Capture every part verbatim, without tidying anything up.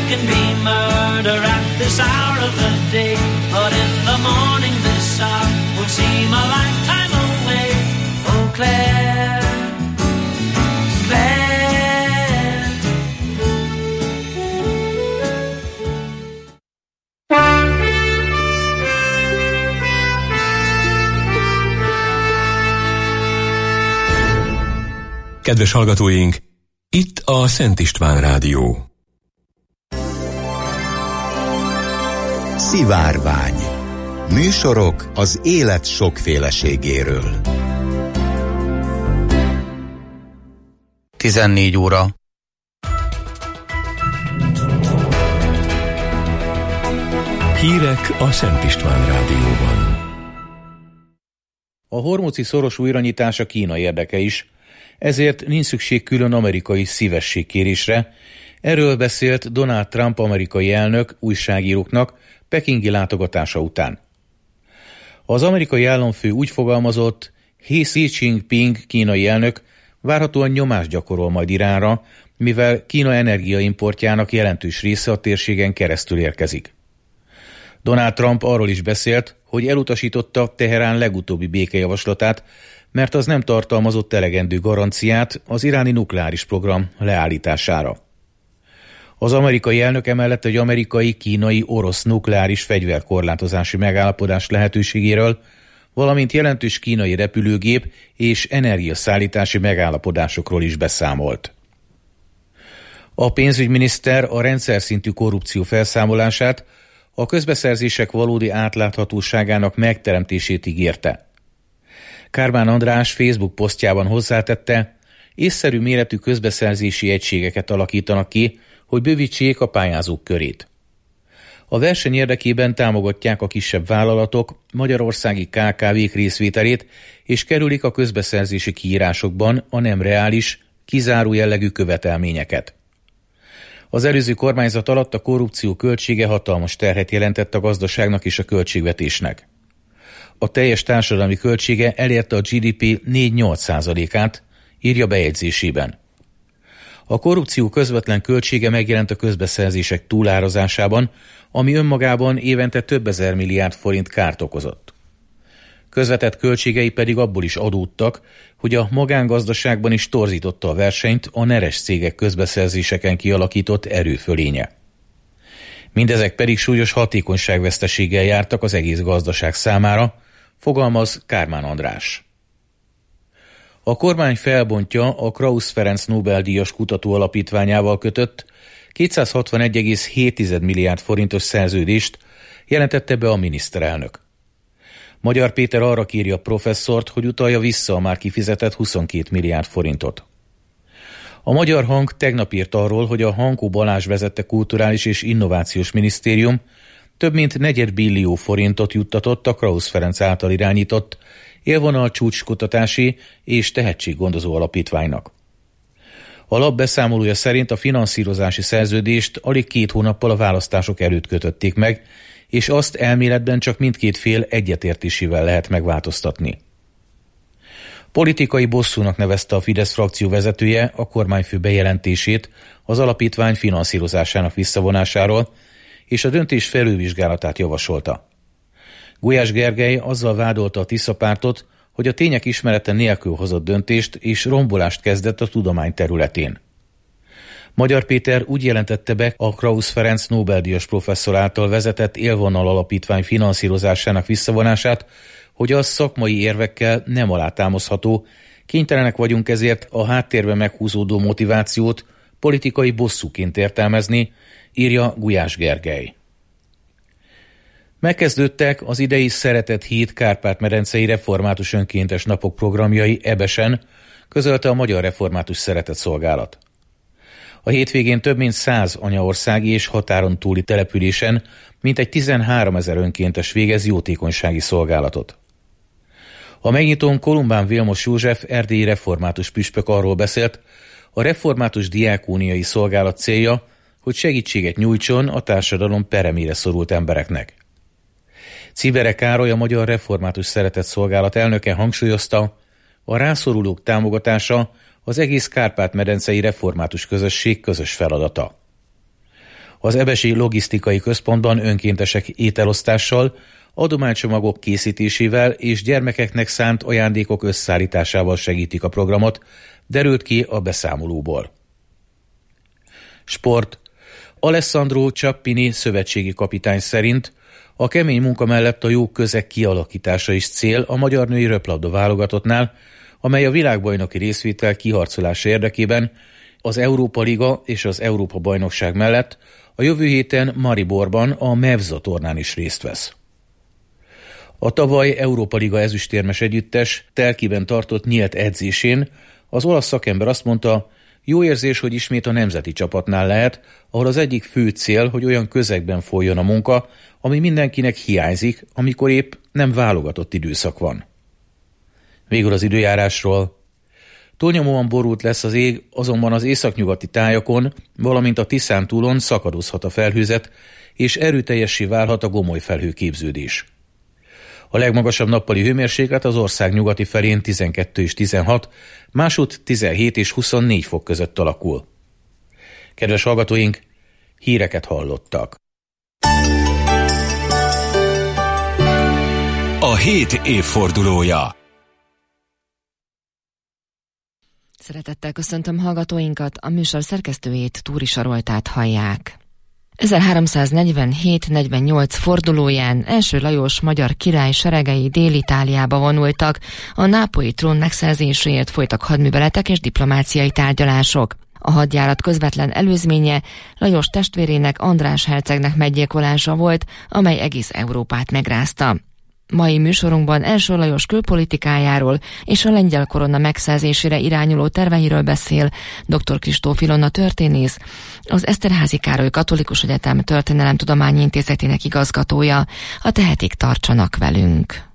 can be murder at this hour of the day, but in the morning this hour will seem a lifetime away. Oh Claire, Claire. Kedves hallgatóink, itt a Szent István Rádió. Szivárvány. Műsorok az élet sokféleségéről. tizennégy óra. Hírek a Szent István Rádióban. A hormuzi szoros újranyitása Kína érdeke is, ezért nincs szükség külön amerikai szívességkérésre. Erről beszélt Donald Trump amerikai elnök újságíróknak pekingi látogatása után. Az amerikai államfő úgy fogalmazott, Xi Jinping kínai elnök várhatóan nyomást gyakorol majd Iránra, mivel Kína energiaimportjának jelentős része a térségen keresztül érkezik. Donald Trump arról is beszélt, hogy elutasította Teherán legutóbbi békejavaslatát, mert az nem tartalmazott elegendő garanciát az iráni nukleáris program leállítására. Az amerikai elnök emellett egy amerikai, kínai, orosz nukleáris fegyverkorlátozási megállapodás lehetőségéről, valamint jelentős kínai repülőgép és energiaszállítási megállapodásokról is beszámolt. A pénzügyminiszter a rendszer szintű korrupció felszámolását, a közbeszerzések valódi átláthatóságának megteremtését ígérte. Kármán András Facebook posztjában hozzátette, észszerű méretű közbeszerzési egységeket alakítanak ki, hogy bővítsék a pályázók körét. A verseny érdekében támogatják a kisebb vállalatok magyarországi ká ká vék részvételét, és kerülik a közbeszerzési kiírásokban a nem reális, kizáró jellegű követelményeket. Az előző kormányzat alatt a korrupció költsége hatalmas terhet jelentett a gazdaságnak és a költségvetésnek. A teljes társadalmi költsége elérte a gé dé pé négy-nyolc százalékát, írja bejegyzésében. A korrupció közvetlen költsége megjelent a közbeszerzések túlárazásában, ami önmagában évente több ezer milliárd forint kárt okozott. Közvetett költségei pedig abból is adódtak, hogy a magángazdaságban is torzította a versenyt a neres cégek közbeszerzéseken kialakított erőfölénye. Mindezek pedig súlyos hatékonyságveszteséggel jártak az egész gazdaság számára, fogalmaz Kármán András. A kormány felbontja a Krausz Ferenc Nobel-díjas kutatóalapítványával kötött kétszázhatvanegy egész hét milliárd forintos szerződést, jelentette be a miniszterelnök. Magyar Péter arra kéri a professzort, hogy utalja vissza a már kifizetett huszonkét milliárd forintot. A Magyar Hang tegnap írt arról, hogy a Hankó Balázs vezette Kulturális és Innovációs Minisztérium több mint negyed billió forintot juttatott a Krausz Ferenc által irányított élvonal csúcskutatási és tehetséggondozó alapítványnak. A lap beszámolója szerint a finanszírozási szerződést alig két hónappal a választások előtt kötötték meg, és azt elméletben csak mindkét fél egyetértésével lehet megváltoztatni. Politikai bosszúnak nevezte a Fidesz frakció vezetője a kormányfő bejelentését az alapítvány finanszírozásának visszavonásáról, és a döntés felülvizsgálatát javasolta. Gulyás Gergely azzal vádolta a Tisza pártot, hogy a tények ismerete nélkül hozott döntést és rombolást kezdett a tudomány területén. Magyar Péter úgy jelentette be a Krausz Ferenc Nobel-díjas professzor által vezetett élvonal alapítvány finanszírozásának visszavonását, hogy az szakmai érvekkel nem alátámasztható, kénytelenek vagyunk ezért a háttérben meghúzódó motivációt politikai bosszúként értelmezni, írja Gulyás Gergely. Megkezdődtek az idei Szeretett Híd Kárpát-medencei Református Önkéntes Napok programjai Ebesen, közölte a Magyar Református Szeretett Szolgálat. A hétvégén több mint száz anyaországi és határon túli településen mintegy tizenháromezer önkéntes végez jótékonysági szolgálatot. A megnyitón Kolumbán Vilmos József erdélyi református püspök arról beszélt, a református diákóniai szolgálat célja, hogy segítséget nyújtson a társadalom peremére szorult embereknek. Cibere Károly, a Magyar Református Szeretett Szolgálat elnöke hangsúlyozta, a rászorulók támogatása az egész Kárpát-medencei református közösség közös feladata. Az ebesi logisztikai központban önkéntesek ételosztással, adománycsomagok készítésével és gyermekeknek szánt ajándékok összeállításával segítik a programot, derült ki a beszámolóból. Sport. Alessandro Ciappini szövetségi kapitány szerint a kemény munka mellett a jó közeg kialakítása is cél a magyar női röplabda válogatottnál, amely a világbajnoki részvétel kiharcolása érdekében az Európa Liga és az Európa Bajnokság mellett a jövő héten Mariborban a Mevza tornán is részt vesz. A tavaly Európa Liga ezüstérmes együttes Telkiben tartott nyílt edzésén az olasz szakember azt mondta, jó érzés, hogy ismét a nemzeti csapatnál lehet, ahol az egyik fő cél, hogy olyan közegben folyjon a munka, ami mindenkinek hiányzik, amikor épp nem válogatott időszak van. Végül az időjárásról. Túlnyomóan borult lesz az ég, azonban az északnyugati tájakon, valamint a Tiszántúlon szakadozhat a felhőzet, és erőteljessé válhat a gomoly felhőképződés. A legmagasabb nappali hőmérséklet az ország nyugati felén tizenkettő és tizenhat, másút tizenhét és huszonnégy fok között alakul. Kedves hallgatóink, híreket hallottak. A hét évfordulója. Szeretettel köszöntöm hallgatóinkat, a műsor szerkesztőjét, Túri Saroltát hallják. ezerháromszáznegyvenhét negyvennyolc fordulóján első Lajos magyar király seregei Dél-Itáliába vonultak, a nápolyi trón megszerzéséért folytak hadműveletek és diplomáciai tárgyalások. A hadjárat közvetlen előzménye Lajos testvérének, András hercegnek meggyilkolása volt, amely egész Európát megrázta. Mai műsorunkban első Lajos külpolitikájáról és a lengyel korona megszerzésére irányuló terveiről beszél dr. Kristóf Ilona történész, az Eszterházy Károly Katolikus Egyetem Történelemtudományi Intézetének igazgatója. A tehetik, tartsanak velünk!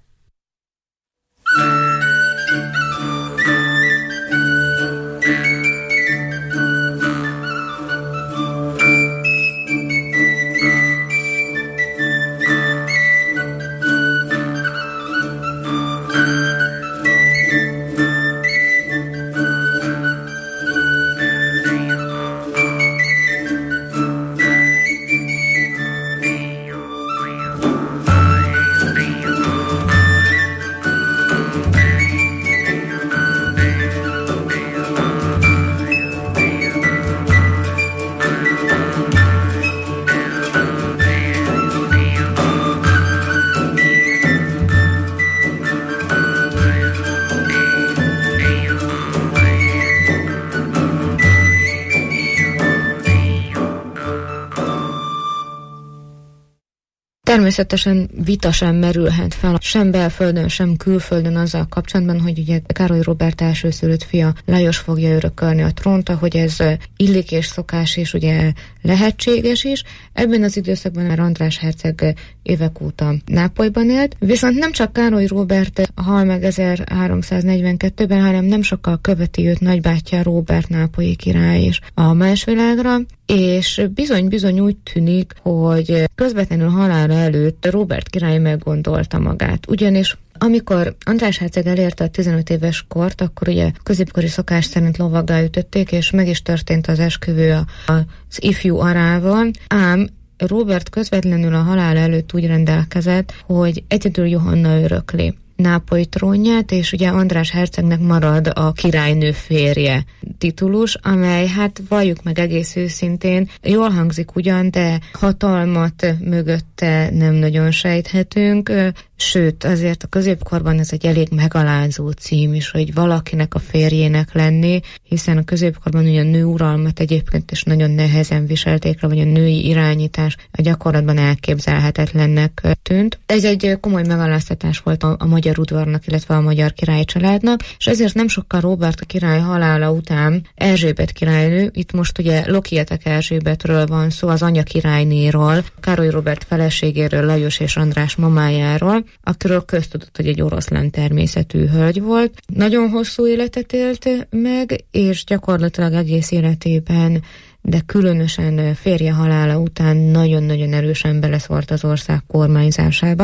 Természetesen vita sem merülhet fel, sem belföldön, sem külföldön azzal kapcsolatban, hogy ugye Károly Róbert elsőszülött fia Lajos fogja örökölni a trónt, hogy ez illik és szokás és ugye lehetséges is. Ebben az időszakban már András herceg évek óta Nápolyban élt, viszont nem csak Károly Róbert hal meg ezerháromszáznegyvenkettőben, hanem nem sokkal követi őt nagybátyja Róbert nápolyi király is a másvilágra, és bizony-bizony úgy tűnik, hogy közvetlenül halála előtt Róbert király meggondolta magát. Ugyanis amikor András herceg elérte a tizenöt éves kort, akkor ugye középkori szokás szerint lovaggá ütötték, és meg is történt az esküvő az ifjú arával, ám Róbert közvetlenül a halála előtt úgy rendelkezett, hogy egyedül Johanna örökli Nápoly trónját, és ugye András hercegnek marad a királynő férje titulus, amely, hát valljuk meg egész őszintén, jól hangzik ugyan, de hatalmat mögötte nem nagyon sejthetünk, sőt, azért a középkorban ez egy elég megalázó cím is, hogy valakinek a férjének lenni, hiszen a középkorban ugye a nőuralmat egyébként is nagyon nehezen viselték le, vagy a női irányítás a gyakorlatban elképzelhetetlennek tűnt. Ez egy komoly megaláztatás volt a, a magyar udvarnak, illetve a magyar király családnak, és ezért nem sokkal Róbert király halála után Erzsébet királynő, itt most ugye Lokietek Erzsébetről van szó, az anya királynéról, Károly Róbert feleségéről, Lajos és András mamájáról, akiről köztudott, hogy egy oroszlán természetű hölgy volt. Nagyon hosszú életet élt meg, és gyakorlatilag egész életében, de különösen férje halála után nagyon-nagyon erősen beleszólt az ország kormányzásában.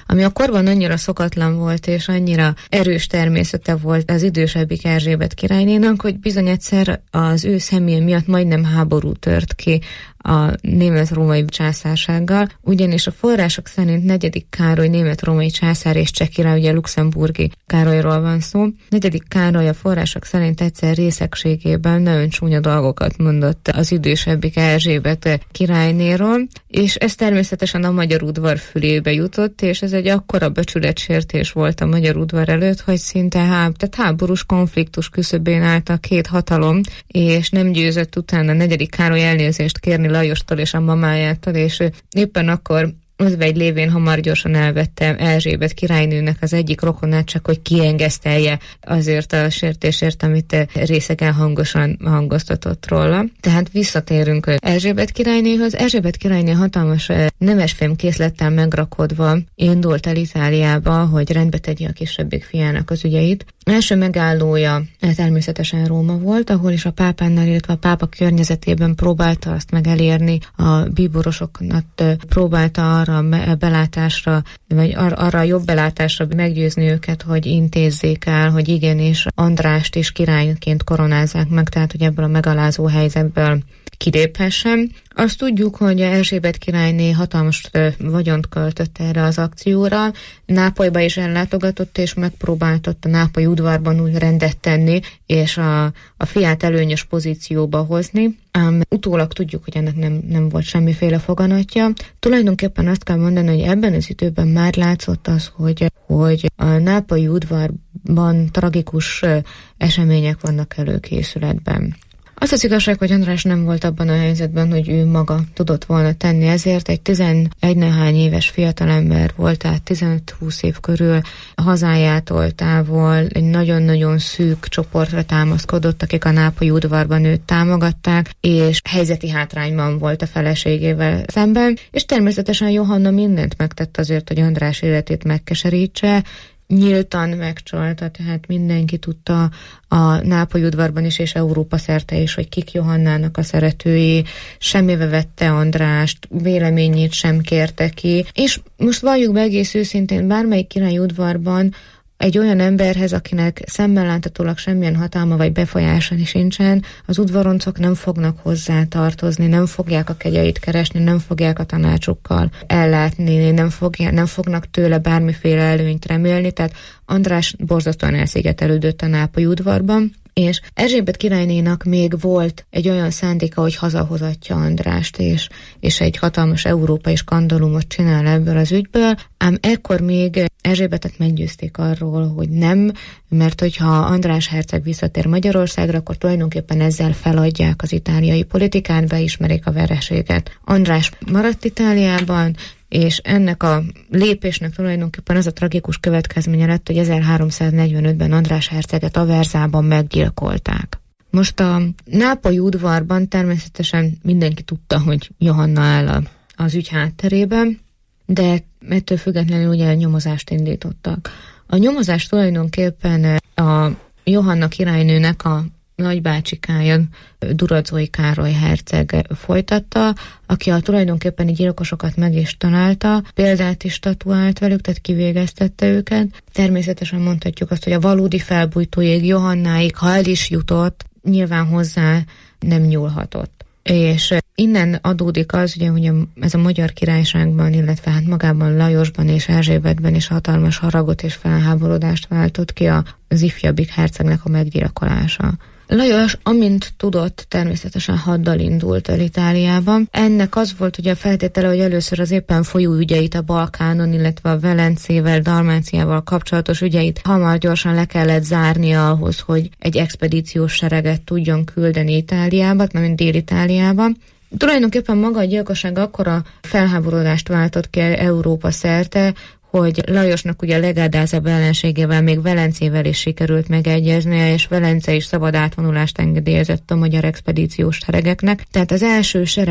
ami a korban annyira szokatlan volt, és annyira erős természete volt az idősebbik Erzsébet királynénak, hogy bizony egyszer az ő személye miatt majdnem háború tört ki a német-római császársággal, ugyanis a források szerint negyedik Károly német-római császár és cseh király, ugye luxemburgi Károlyról van szó. Negyedik Károly a források szerint egyszer részegségében nagyon csúnya dolgokat mondott az idősebbik Erzsébet királynéról, és ez természetesen a magyar udvar fülébe jutott, és ez egy akkora becsületsértés volt a magyar udvar előtt, hogy szinte háb, tehát háborús konfliktus küszöbén állt a két hatalom, és nem győzött utána negyedik Károly elnézést kérni Lajostól és a mamájától, és éppen akkor özvegy lévén hamar gyorsan elvette Erzsébet királynőnek az egyik rokonát, csak hogy kiengesztelje azért a sértésért, amit részegen hangosan hangoztatott róla. Tehát visszatérünk Erzsébet királynéhoz. Erzsébet királyné hatalmas nemesfém készlettel megrakodva indult el Itáliába, hogy rendbe tegye a kisebbik fiának az ügyeit. Első megállója természetesen Róma volt, ahol is a pápánnál, illetve a pápa környezetében próbálta azt meg elérni, a bíborosoknak próbálta arra a belátásra, vagy ar- arra a jobb belátásra meggyőzni őket, hogy intézzék el, hogy igenis Andrást is királyként koronázzák meg, tehát hogy ebből a megalázó helyzetből kiléphessen. Azt tudjuk, hogy Erzsébet királyné hatalmas vagyont költött erre az akcióra. Nápolyba is ellátogatott, és megpróbáltott a nápolyi udvarban úgy rendet tenni, és a, a fiát előnyös pozícióba hozni. Ám utólag tudjuk, hogy ennek nem, nem volt semmiféle foganatja. Tulajdonképpen azt kell mondani, hogy ebben az időben már látszott az, hogy, hogy a nápolyi udvarban tragikus események vannak előkészületben. Az az igazság, hogy András nem volt abban a helyzetben, hogy ő maga tudott volna tenni, ezért egy tizenegy nehány éves fiatalember volt, tehát tizenöt-húsz év körül a hazájától távol egy nagyon-nagyon szűk csoportra támaszkodott, akik a nápolyi udvarban őt támogatták, és helyzeti hátrányban volt a feleségével szemben, és természetesen Johanna mindent megtett azért, hogy András életét megkeserítse, nyíltan megcsalta, tehát mindenki tudta a nápolyi udvarban is, és Európa szerte is, hogy kik Johannának a szeretői, semmibe vette Andrást, véleményét sem kérte ki, és most valljuk be egész őszintén, bármelyik királyi udvarban egy olyan emberhez, akinek szemmel láthatólag semmilyen hatalma vagy befolyása sincsen, az udvaroncok nem fognak hozzá tartozni, nem fogják a kegyeit keresni, nem fogják a tanácsukkal ellátni, nem, fogja, nem fognak tőle bármiféle előnyt remélni, tehát András borzasztóan elszigetelődött a nápolyi udvarban, és Erzsébet királynénak még volt egy olyan szándéka, hogy hazahozatja Andrást, és, és egy hatalmas európai skandalumot csinál ebből az ügyből, ám ekkor még Erzsébetet meggyőzték arról, hogy nem, mert hogyha András herceg visszatér Magyarországra, akkor tulajdonképpen ezzel feladják az itáliai politikát, beismerik a vereséget. András maradt Itáliában, és ennek a lépésnek tulajdonképpen az a tragikus következménye lett, hogy ezerháromszáznegyvenötben András herceget Averzában meggyilkolták. Most a nápolyi udvarban természetesen mindenki tudta, hogy Johanna áll az ügy hátterében, de ettől függetlenül ugye nyomozást indítottak. A nyomozás tulajdonképpen a Johanna királynőnek a nagybácsikája, Durazói Károly herceg folytatta, aki a tulajdonképpeni gyilkosokat meg is találta, példát is statuált velük, tehát kivégeztette őket. Természetesen mondhatjuk azt, hogy a valódi felbújtóig, Johannáig, ha el is jutott, nyilván hozzá nem nyúlhatott. És innen adódik az, ugye, hogy ez a Magyar Királyságban, illetve hát magában Lajosban és Erzsébetben is hatalmas haragot és felháborodást váltott ki az ifjabbik hercegnek a meggyilkolása. Lajos, amint tudott, természetesen haddal indult el Itáliában. Ennek az volt ugye a feltétele, hogy először az éppen folyó ügyeit a Balkánon, illetve a Velencével, Dalmáciával kapcsolatos ügyeit hamar gyorsan le kellett zárnia ahhoz, hogy egy expedíciós sereget tudjon küldeni Itáliába, mint Dél-Itáliába. Tulajdonképpen maga a gyilkosság akkora felháborodást váltott ki Európa szerte, hogy Lajosnak ugye a legádázabb ellenségével, még Velencével is sikerült megegyeznie, és Velence is szabad átvonulást engedélyezett a magyar expedíciós seregeknek. Tehát az első sereg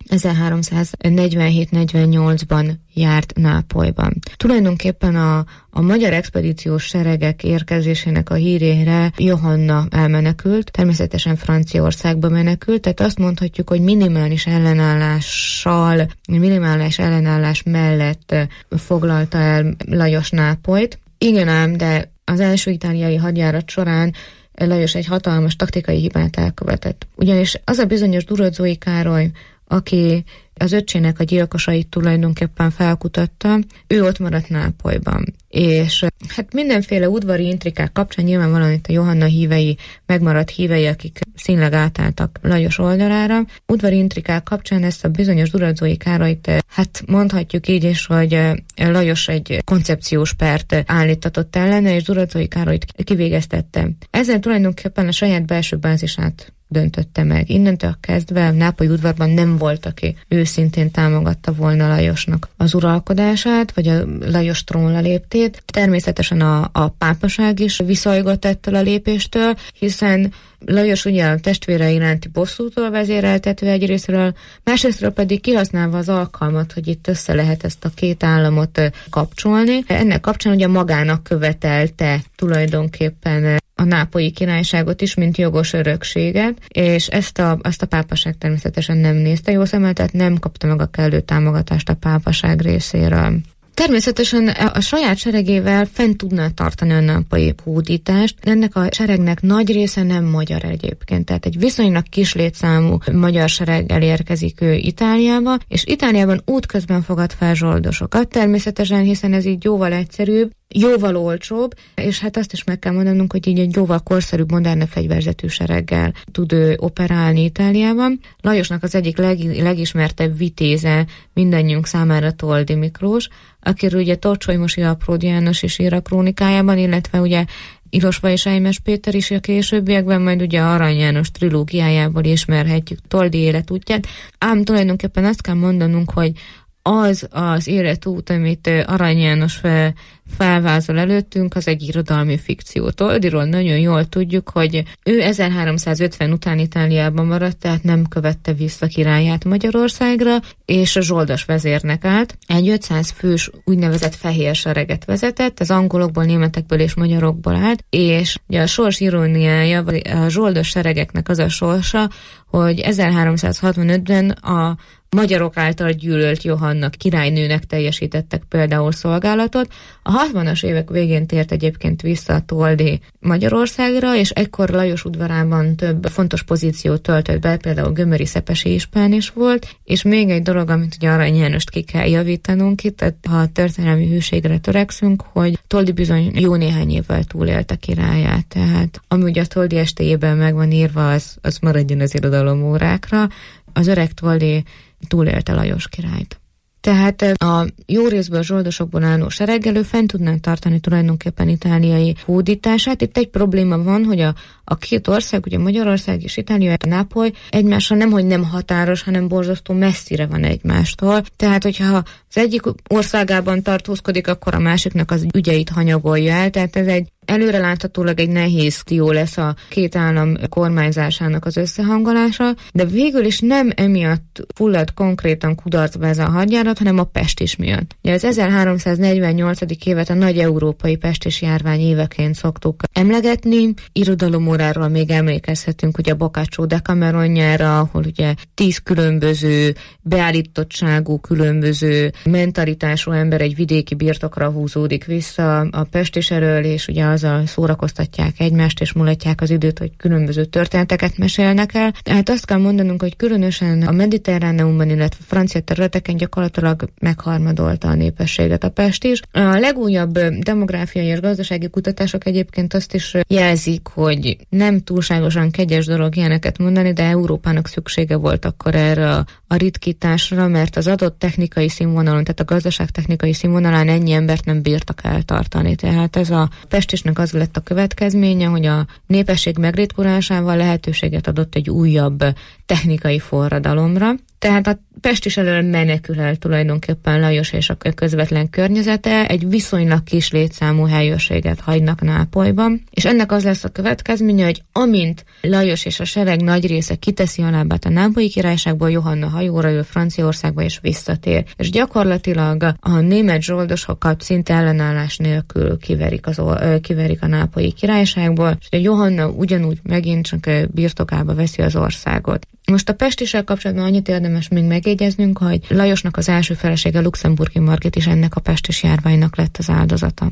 ezerháromszáznegyvenhét negyvennyolcban járt Nápolyban. Tulajdonképpen a, a magyar expedíciós seregek érkezésének a hírére Johanna elmenekült, természetesen Franciaországba menekült, tehát azt mondhatjuk, hogy minimális ellenállással, minimális ellenállás mellett foglalta el Lajos Nápolyt. Igen ám, de az első itáliai hadjárat során Lajos egy hatalmas taktikai hibát elkövetett. Ugyanis az a bizonyos Duróczói Károly, aki az öccsének a gyilkosait tulajdonképpen felkutatta, ő ott maradt Nápolyban. És hát mindenféle udvari intrikák kapcsán nyilvánvalóan itt a Johanna hívei, megmaradt hívei, akik színleg átálltak Lajos oldalára. Udvari intrikák kapcsán ezt a bizonyos Duróczói Károlyt, hát mondhatjuk így is, hogy Lajos egy koncepciós pert állítatott ellene, és Duróczói Károlyt kivégeztette. Ezzel tulajdonképpen a saját belső bázisát döntötte meg. Innentől kezdve a nápolyi udvarban nem volt, aki őszintén támogatta volna Lajosnak az uralkodását, vagy a Lajos trónra léptét. Természetesen a, a pápaság is viszolygott ettől a lépéstől, hiszen Lajos ugye a testvére iránti bosszútól vezéreltetve egyrésztről, másrésztről pedig kihasználva az alkalmat, hogy itt össze lehet ezt a két államot kapcsolni. Ennek kapcsán ugye magának követelte tulajdonképpen a nápolyi királyságot is, mint jogos örökséget, és ezt a, ezt a pápaság természetesen nem nézte jó szemmel, tehát nem kapta meg a kellő támogatást a pápaság részéről. Természetesen a saját seregével fent tudná tartani a nápolyi hódítást. Ennek a seregnek nagy része nem magyar egyébként, tehát egy viszonylag kis létszámú magyar sereg elérkezik ő Itáliába, és Itáliában útközben fogad fel zsoldosokat, természetesen, hiszen ez így jóval egyszerűbb, jóval olcsóbb, és hát azt is meg kell mondanunk, hogy így egy jóval korszerűbb, modernebb fegyverzetű sereggel tud ő operálni Itáliában. Lajosnak az egyik leg, legismertebb vitéze mindannyiunk számára Toldi Miklós, akiről ugye Torcsolymosi Apródi János is ír a krónikájában, illetve ugye Ilosvay és Eimes Péter is a későbbiekben, majd ugye Arany János trilógiájából ismerhetjük Toldi életútját. Ám tulajdonképpen azt kell mondanunk, hogy az az életút, amit Arany János fel, felvázol előttünk, az egy irodalmi fikció. Toldiról nagyon jól tudjuk, hogy ő ezerháromszázötven után Itáliában maradt, tehát nem követte vissza királyát Magyarországra, és a zsoldos vezérnek állt. Egy ötszáz fős úgynevezett fehér sereget vezetett, az angolokból, németekből és magyarokból állt, és ugye a sors iróniája, a zsoldos seregeknek az a sorsa, hogy ezerháromszázhatvanötben a magyarok által gyűlölt Johanna királynőnek teljesítettek például szolgálatot. A hatvanas évek végén tért egyébként vissza Toldi Magyarországra, és ekkor Lajos udvarában több fontos pozíciót töltött be, például Gömöri Szepesi ispán is volt, és még egy dolog, amit ugye Arany Jánost ki kell javítanunk itt, tehát ha a történelmi hűségre törekszünk, hogy Toldi bizony jó néhány évvel túlélte királyát, tehát ami ugye a Toldi estéjében meg van írva, az, az maradjon az irodalom órákra. Az öreg Toldi túlélte Lajos királyt. Tehát a jó részből zsoldosokból álló sereggelő fent tudnánk tartani tulajdonképpen itáliai hódítását. Itt egy probléma van, hogy a, a két ország, ugye Magyarország és Itália, Nápoly egymással nemhogy nem határos, hanem borzasztó messzire van egymástól. Tehát, hogyha az egyik országában tartózkodik, akkor a másiknak az ügyeit hanyagolja el. Tehát ez egy előreláthatólag egy nehéz jó lesz a két állam kormányzásának az összehangolása, de végül is nem emiatt fullad konkrétan kudarcba ez a hadjárat, hanem a pestis miatt. Ugye az ezerháromszáznegyvennyolc. évet a nagy európai pestis járvány éveként szoktuk emlegetni. Irodalomóráról még emlékezhetünk ugye a Boccaccio Decameronjára, ahol ugye tíz különböző beállítottságú, különböző mentalitású ember egy vidéki birtokra húzódik vissza a pestis elől, és ugye azzal szórakoztatják egymást, és mulatják az időt, hogy különböző történeteket mesélnek el. Tehát azt kell mondanunk, hogy különösen a Mediterráneumban, illetve francia területeken gyakorlatilag megharmadolta a népességet a pestis. A legújabb demográfiai és gazdasági kutatások egyébként azt is jelzik, hogy nem túlságosan kegyes dolog ilyeneket mondani, de Európának szüksége volt akkor erre a, a ritkításra, mert az adott technikai színvonalon, tehát a gazdaságtechnikai színvonalán ennyi embert nem bírtak eltartani. Tehát ez a pestisnek az lett a következménye, hogy a népesség megritkulásával lehetőséget adott egy újabb technikai forradalomra. Tehát a Pest is elől menekül el tulajdonképpen Lajos és a közvetlen környezete, egy viszonylag kis létszámú helyőrséget hagynak Nápolyban, és ennek az lesz a következménye, hogy amint Lajos és a sereg nagy része kiteszi a lábát a nápolyi királyságból, Johanna hajóra ül Franciaországba és visszatér. És gyakorlatilag a német zsoldosokat szinte ellenállás nélkül kiverik, az, kiverik a nápolyi királyságból, és a Johanna ugyanúgy megint csak birtokába veszi az országot. Most a Pestissel kapcsolatban annyit érdemes még megjegyeznünk, hogy Lajosnak az első felesége, Luxemburgi Margit is ennek a pestis járványnak lett az áldozata.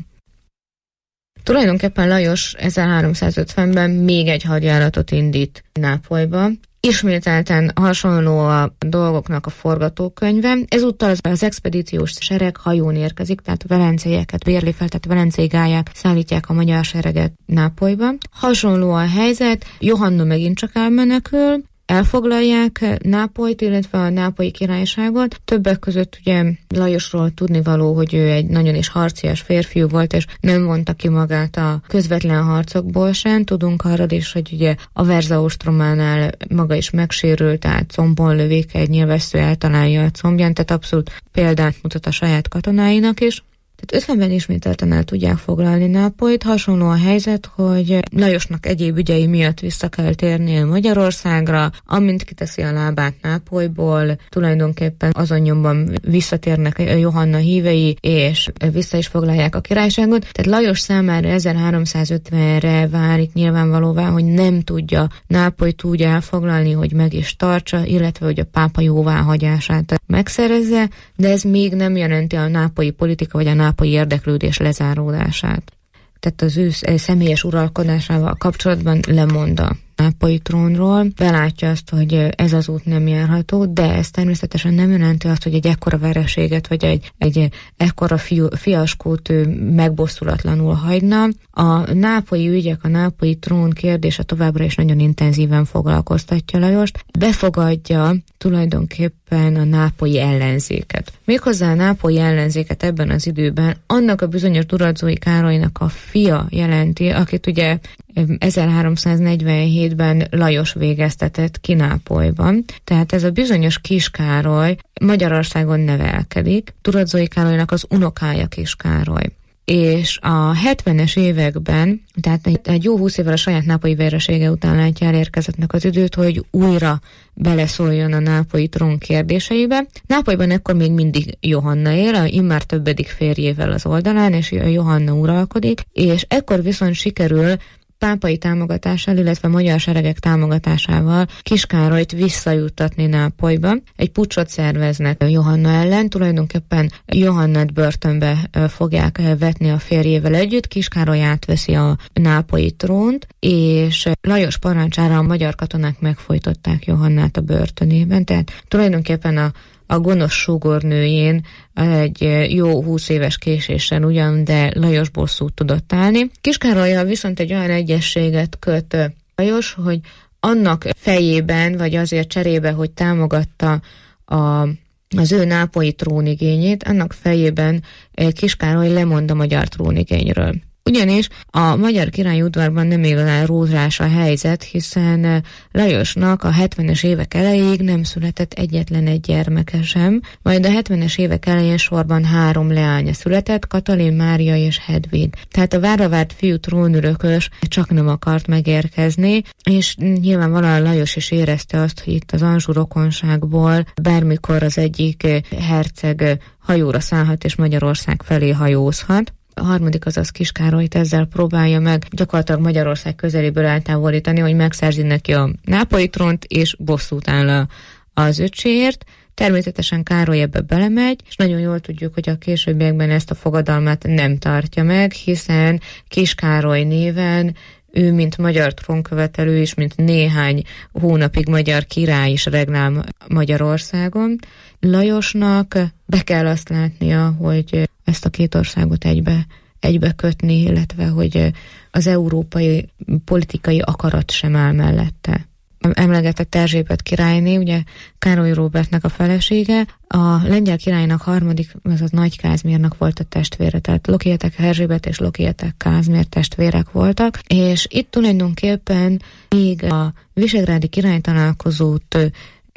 Tulajdonképpen Lajos ezerháromszázötvenben még egy hadjáratot indít Nápolyba. Ismételten hasonló a dolgoknak a forgatókönyve. Ezúttal az, az expedíciós sereg hajón érkezik, tehát a velenceieket bérli fel, tehát velencei gályák szállítják a magyar sereget Nápolyba. Hasonló a helyzet, Johanna megint csak elmenekül, elfoglalják Nápolyt, illetve a nápolyi királyságot. Többek között ugye Lajosról tudnivaló, hogy ő egy nagyon is harcias férfiú volt, és nem vonta ki magát a közvetlen harcokból sem. Tudunk arra is, hogy ugye a Verza ostrománál maga is megsérült, tehát combon lövéke, egy nyilvessző eltalálja a combján, tehát abszolút példát mutat a saját katonáinak is. Tehát ötvenben ismételten el tudják foglalni Nápolyt. Hasonló a helyzet, hogy Lajosnak egyéb ügyei miatt vissza kell térnie Magyarországra, amint kiteszi a lábát Nápolyból, tulajdonképpen azon nyomban visszatérnek Johanna hívei, és vissza is foglalják a királyságot. Tehát Lajos számára ezerháromszázötvenre válik nyilvánvalóvá, hogy nem tudja Nápolyt úgy elfoglalni, hogy meg is tartsa, illetve hogy a pápa jóváhagyását megszerezze, de ez még nem jelenti a nápolyi politika vagy a nápolyi érdeklődés lezáródását. Tehát az ő személyes uralkodásával kapcsolatban lemond a nápolyi trónról, belátja azt, hogy ez az út nem járható, de ez természetesen nem jelenti azt, hogy egy ekkora vereséget, vagy egy, egy ekkora fiú, fiaskót ő megbosszulatlanul hagyna. A nápolyi ügyek, a nápolyi trón kérdése továbbra is nagyon intenzíven foglalkoztatja Lajost. Befogadja tulajdonképpen a nápolyi ellenzéket. Méghozzá a nápolyi ellenzéket ebben az időben annak a bizonyos Durazói Károlynak a fia jelenti, akit ugye ezerháromszáznegyvenhétben Lajos végeztetett ki Nápolyban. Tehát ez a bizonyos Kis Károly Magyarországon nevelkedik. Durazói Károlynak az unokája Kis Károly. És a hetvenes években, tehát egy jó húsz évvel a saját nápolyi veresége után látja elérkezettnek az időt, hogy újra beleszóljon a nápolyi trón kérdéseibe. Nápolyban ekkor még mindig Johanna él, a immár többedik férjével az oldalán, és Johanna uralkodik, és ekkor viszont sikerül pápai támogatással, illetve magyar seregek támogatásával Kis Károlyt visszajuttatni Nápolyba. Egy puccsot szerveznek Johanna ellen, tulajdonképpen Johannát börtönbe fogják vetni a férjével együtt, Kis Károly átveszi a nápolyi trónt, és Lajos parancsára a magyar katonák megfojtották Johannát a börtönében, tehát tulajdonképpen a a gonosz sógornőjén egy jó húsz éves késéssel ugyan, de Lajos bosszút tudott állni. Kis Károllyal viszont egy olyan egyezséget köt Lajos, hogy annak fejében, vagy azért cserébe, hogy támogatta a az ő nápolyi trónigényét, annak fejében Kis Károly lemond a magyar trónigényről. Ugyanis a magyar királyi udvarban nem igazán rózsás a helyzet, hiszen Lajosnak a hetvenes évek elejéig nem született egyetlen egy gyermeke sem, majd a hetvenes évek elején sorban három leánya született, Katalin, Mária és Hedvig. Tehát a várva várt fiú trónörökös csak nem akart megérkezni, és nyilvánvalóan Lajos is érezte azt, hogy itt az Anjou rokonságból bármikor az egyik herceg hajóra szállhat és Magyarország felé hajózhat. A harmadik, azaz Kis Károlyt ezzel próbálja meg gyakorlatilag Magyarország közeléből eltávolítani, hogy megszerzi neki a nápolyi trónt, és bosszút áll az öcséért. Természetesen Károly ebbe belemegy, és nagyon jól tudjuk, hogy a későbbiekben ezt a fogadalmát nem tartja meg, hiszen Kis Károly néven ő, mint magyar trónkövetelő, és mint néhány hónapig magyar király is regnál Magyarországon. Lajosnak be kell azt látnia, hogy ezt a két országot egybe, egybe kötni, illetve hogy az európai politikai akarat sem áll mellette. Emlegetett Erzsébet királyné, ugye Károly Róbertnek a felesége, a lengyel királynak harmadik, azaz Nagy Kázmérnak volt a testvére, tehát Lokietek Erzsébet és Lokietek Kázmér testvérek voltak, és itt tulajdonképpen még a visegrádi királytalálkozót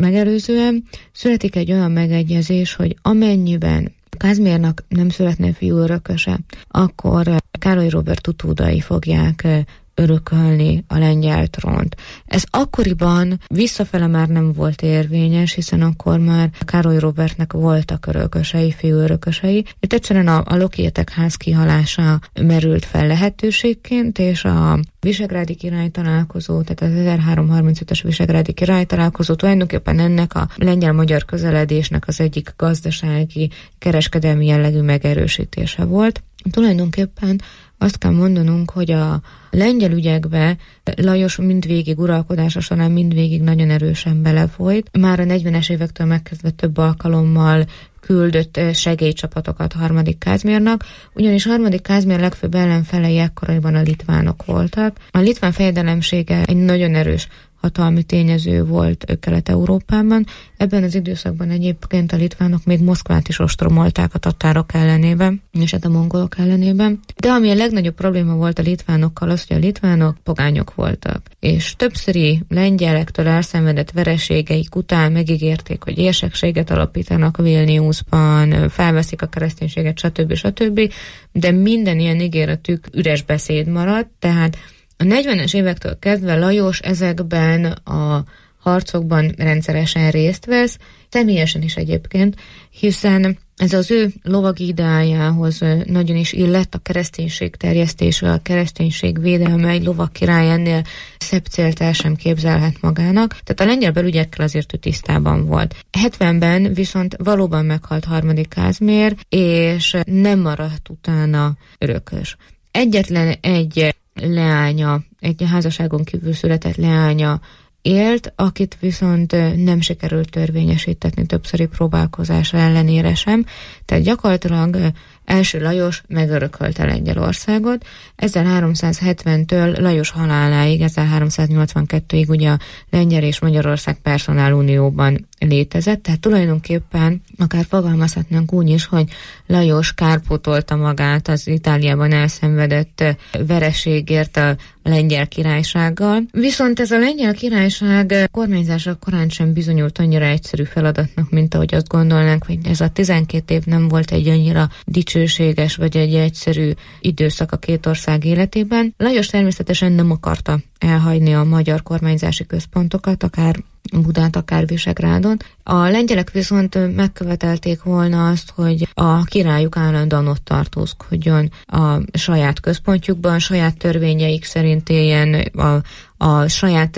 megelőzően születik egy olyan megegyezés, hogy amennyiben Kázmérnak nem születne fiú örököse, akkor Károly Róbert utódai fogják örökölni a lengyel trónt. Ez akkoriban visszafele már nem volt érvényes, hiszen akkor már Károly Róbertnek voltak örökösei, fiú örökösei. Itt egyszerűen a, a Lokietek ház kihalása merült fel lehetőségként, és a visegrádi király találkozó, tehát az ezerháromszázharmincötös visegrádi király találkozó tulajdonképpen ennek a lengyel-magyar közeledésnek az egyik gazdasági, kereskedelmi jellegű megerősítése volt. Tulajdonképpen azt kell mondanunk, hogy a lengyel ügyekbe Lajos mindvégig uralkodása során mindvégig nagyon erősen belefolyt. Már a negyvenes évektől megkezdve több alkalommal küldött segélycsapatokat harmadik Kázmérnak, ugyanis harmadik Kázmér legfőbb ellenfelei ekkoriban a litvánok voltak. A litván fejedelemsége egy nagyon erős hatalmi tényező volt Kelet-Európában. Ebben az időszakban egyébként a litvánok még Moszkvát is ostromolták a tatárok ellenében, és hát a mongolok ellenében. De ami a legnagyobb probléma volt a litvánokkal, az, hogy a litvánok pogányok voltak. És többszöri lengyelektől elszenvedett vereségeik után megígérték, hogy érsekséget alapítanak Vilniusban, felveszik a kereszténységet, stb. stb. De minden ilyen ígéretük üres beszéd maradt, tehát a negyvenes évektől kezdve Lajos ezekben a harcokban rendszeresen részt vesz, személyesen is egyébként, hiszen ez az ő lovagi ideájához nagyon is illett, a kereszténység terjesztése, a kereszténység védelme, egy lovag király ennél szebb célt el sem képzelhet magának. Tehát a lengyel belügyekkel azért ő tisztában volt. hetvenben viszont valóban meghalt harmadik Kázmér, és nem maradt utána örökös. Egyetlen egy leánya, egy házasságon kívül született leánya élt, akit viszont nem sikerült törvényesítetni többszöri próbálkozása ellenére sem. Tehát gyakorlatilag első Lajos megörökölte Lengyelországot. ezerháromszázhetventől Lajos haláláig, ezerháromszáznyolcvankettőig ugye a Lengyel és Magyarország personálunióban létezett, tehát tulajdonképpen akár fogalmazhatnánk úgy is, hogy Lajos kárpótolta magát az Itáliában elszenvedett vereségért a lengyel királysággal. Viszont ez a lengyel királyság kormányzása korán sem bizonyult annyira egyszerű feladatnak, mint ahogy azt gondolnánk, hogy ez a tizenkét év nem volt egy annyira dicsőséges vagy egy egyszerű időszak a két ország életében. Lajos természetesen nem akarta elhagyni a magyar kormányzási központokat, akár Budát, akár Visegrádon. A lengyelek viszont megkövetelték volna azt, hogy a királyuk állandóan ott tartózkodjon a saját központjukban, saját törvényeik szerint éljen, a, a saját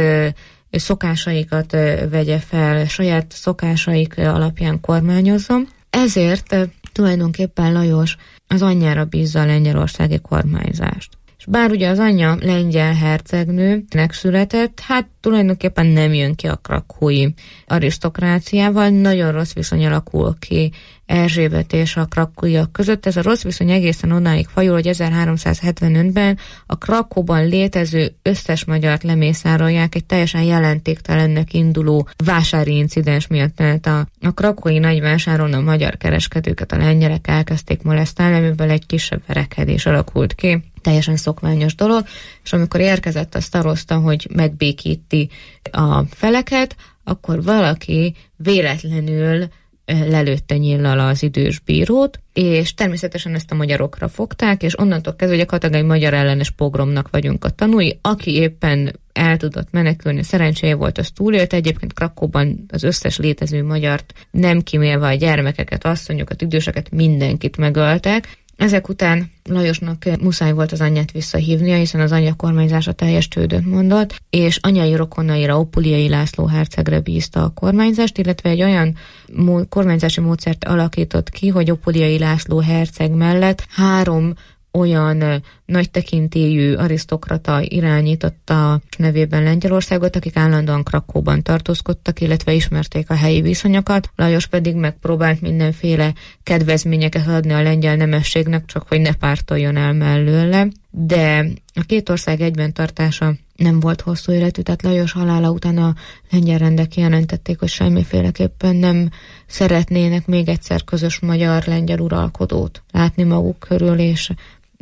szokásaikat vegye fel, saját szokásaik alapján kormányozzon. Ezért tulajdonképpen Lajos az anyjára bízza a lengyelországi kormányzást. És bár ugye az anyja lengyel hercegnőnek született, hát tulajdonképpen nem jön ki a krakói arisztokráciával, nagyon rossz viszony alakul ki Erzsébet és a krakóiak között. Ez a rossz viszony egészen odáig fajul, hogy ezerháromszázhetvenötben a Krakóban létező összes magyart lemészárolják egy teljesen jelentéktelennek induló vásári incidens miatt, mert a, a krakói nagyvásáron a magyar kereskedőket a lengyelek elkezdték molesztálni, amiből egy kisebb verekedés alakult ki. Teljesen szokványos dolog, és amikor érkezett a starosta, hogy megbékíti a feleket, akkor valaki véletlenül lelőtte nyíllal az idős bírót, és természetesen ezt a magyarokra fogták, és onnantól kezdve, hogy a katagai magyar ellenes pogromnak vagyunk a tanúi, aki éppen el tudott menekülni, szerencséje volt, az túlélt. Egyébként Krakóban az összes létező magyart, nem kimélve a gyermekeket, asszonyokat, időseket, mindenkit megöltek. Ezek után Lajosnak muszáj volt az anyját visszahívnia, hiszen az anyja kormányzása teljes csődöt mondott, és anyai rokonaira, Opuliai László hercegre bízta a kormányzást, illetve egy olyan mó- kormányzási módszert alakított ki, hogy Opuliai László herceg mellett három olyan nagy tekintélyű arisztokrata irányította nevében Lengyelországot, akik állandóan Krakóban tartózkodtak, illetve ismerték a helyi viszonyokat. Lajos pedig megpróbált mindenféle kedvezményeket adni a lengyel nemességnek, csak hogy ne pártoljon el mellőle. De a két ország egyben tartása nem volt hosszú életű, tehát Lajos halála után a lengyel rendek kijelentették, hogy semmiféleképpen nem szeretnének még egyszer közös magyar-lengyel uralkodót látni maguk körül, és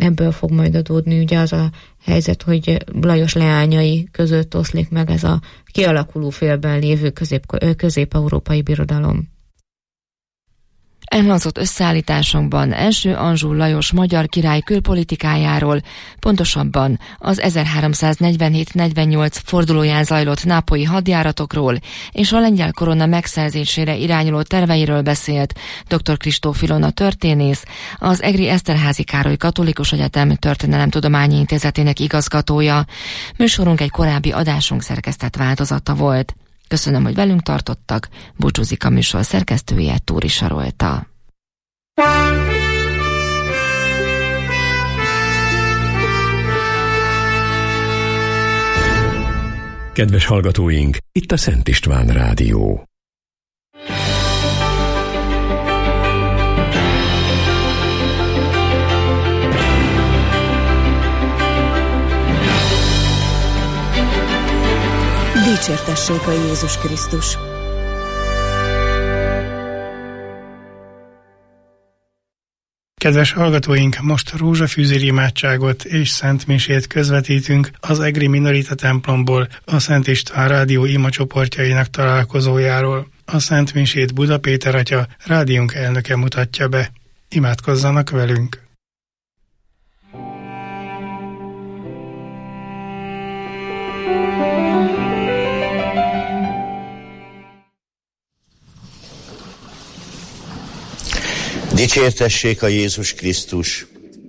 ebből fog majd adódni ugye az a helyzet, hogy Lajos leányai között oszlik meg ez a kialakuló félben lévő közép, közép-európai birodalom. Elhangzott összeállításunkban első Anjou Lajos magyar király külpolitikájáról, pontosabban az ezerháromszáznegyvenhét negyvennyolc fordulóján zajlott nápolyi hadjáratokról és a lengyel korona megszerzésére irányuló terveiről beszélt dr. Kristóf Ilona történész, az Egri Eszterházy Károly Katolikus Egyetem Történelemtudományi Intézetének igazgatója. Műsorunk egy korábbi adásunk szerkesztett változata volt. Köszönöm, hogy velünk tartottak. Búcsúzik a műsor szerkesztője, Túri Sarolta. Kedves hallgatóink, itt a Szent István Rádió. Dicsértessék a Jézus Krisztus! Kedves hallgatóink, most rózsafűzér imádságot és szentmisét közvetítünk az Egri Minorita templomból, a Szent István Rádió imacsoportjainak találkozójáról. A szentmisét Buda Péter atya, rádiónk elnöke mutatja be. Imádkozzanak velünk! Dicsértessék a Jézus Krisztus!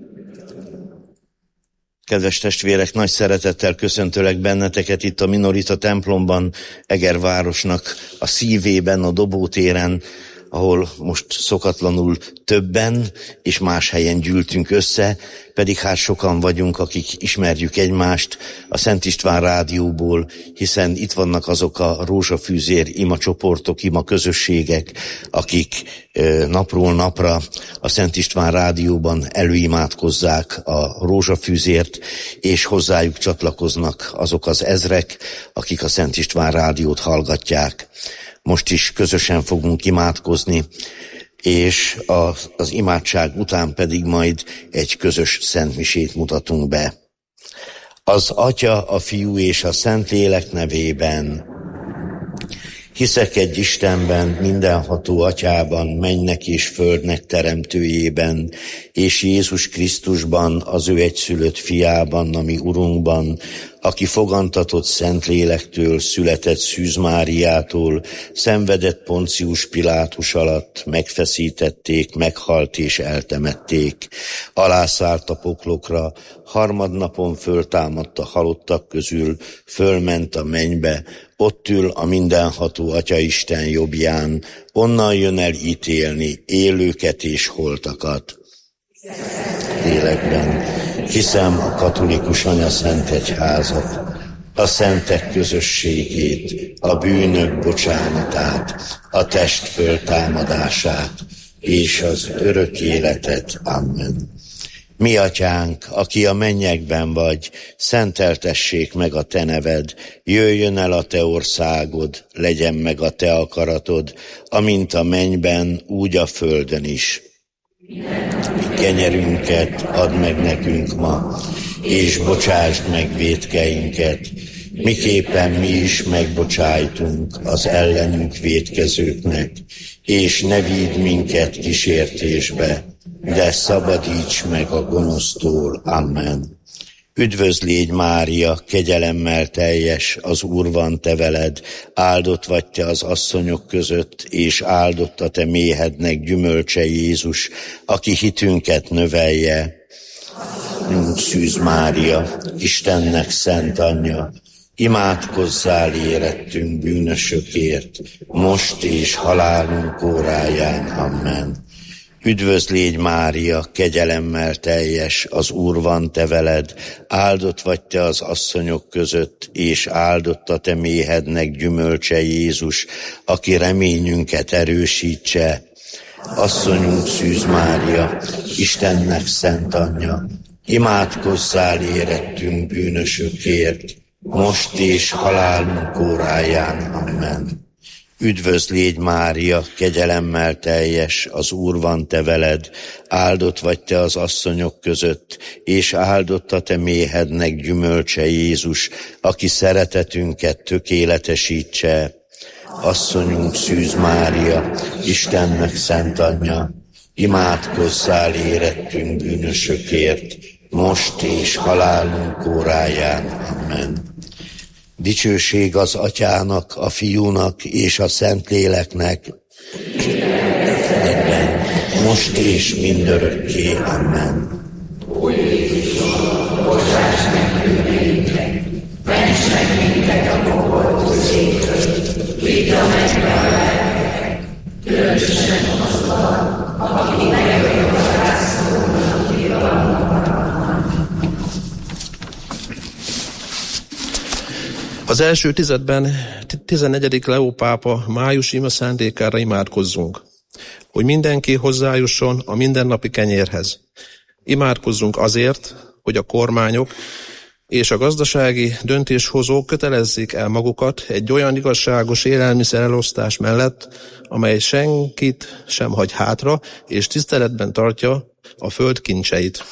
Kedves testvérek, nagy szeretettel köszöntölek benneteket itt a Minorita templomban, Eger városnak a szívében, a Dobótéren, ahol most szokatlanul többen és más helyen gyűltünk össze, pedig hát sokan vagyunk, akik ismerjük egymást a Szent István Rádióból, hiszen itt vannak azok a rózsafűzér ima csoportok, ima közösségek, akik napról napra a Szent István Rádióban előimádkozzák a rózsafűzért, és hozzájuk csatlakoznak azok az ezrek, akik a Szent István Rádiót hallgatják. Most is közösen fogunk imádkozni, és az, az imádság után pedig majd egy közös szentmisét mutatunk be. Az Atya, a Fiú és a Szentlélek nevében. Hiszek egy Istenben, mindenható Atyában, mennynek és földnek teremtőjében, és Jézus Krisztusban, az ő egyszülött fiában, a mi Urunkban, aki fogantatott Szentlélektől, született Szűz Máriától, szenvedett Poncius Pilátus alatt, megfeszítették, meghalt és eltemették. Alászállt a poklokra, harmadnapon föltámadt a halottak közül, fölment a mennybe, ott ül a mindenható Atyaisten jobbján, onnan jön el ítélni élőket és holtakat. Lélekben hiszem a katolikus anyaszentegyházat, a szentek közösségét, a bűnök bocsánatát, a test föltámadását és az örök életet. Amen. Mi atyánk, aki a mennyekben vagy, szenteltessék meg a te neved, jöjjön el a te országod, legyen meg a te akaratod, amint a mennyben, úgy a földön is. Kenyerünket add meg nekünk ma, és bocsásd meg vétkeinket, miképpen mi is megbocsájtunk az ellenünk vétkezőknek, és ne vidd minket kísértésbe, de szabadíts meg a gonosztól. Amen. Üdvözl légy, Mária, kegyelemmel teljes, az Úr van te veled, áldott vagy te az asszonyok között, és áldott a te méhednek gyümölcse Jézus, aki hitünket növelje. Szűz Mária, Istennek szent anyja, imádkozzál érettünk bűnösökért, most és halálunk óráján. Amen. Üdvözl légy, Mária, kegyelemmel teljes, az Úr van te veled, áldott vagy te az asszonyok között, és áldott a te méhednek gyümölcse Jézus, aki reményünket erősítse. Asszonyunk Szűz Mária, Istennek szent anyja, imádkozzál érettünk bűnösökért, most és halálunk óráján. Amen. Üdvözl légy Mária, kegyelemmel teljes, az Úr van te veled, áldott vagy te az asszonyok között, és áldott a te méhednek gyümölcse Jézus, aki szeretetünket tökéletesítse. Asszonyunk Szűz Mária, Istennek szent anyja, imádkozzál érettünk bűnösökért, most és halálunk óráján. Amen. Dicsőség az Atyának, a Fiúnak és a Szentléleknek, most és mindörökké. Amen. Az első tizedben tizennegyedik Leó pápa május ima szándékára imádkozzunk, hogy mindenki hozzájusson a mindennapi kenyérhez. Imádkozzunk azért, hogy a kormányok és a gazdasági döntéshozók kötelezzék el magukat egy olyan igazságos élelmiszerelosztás mellett, amely senkit sem hagy hátra, és tiszteletben tartja a föld kincseit.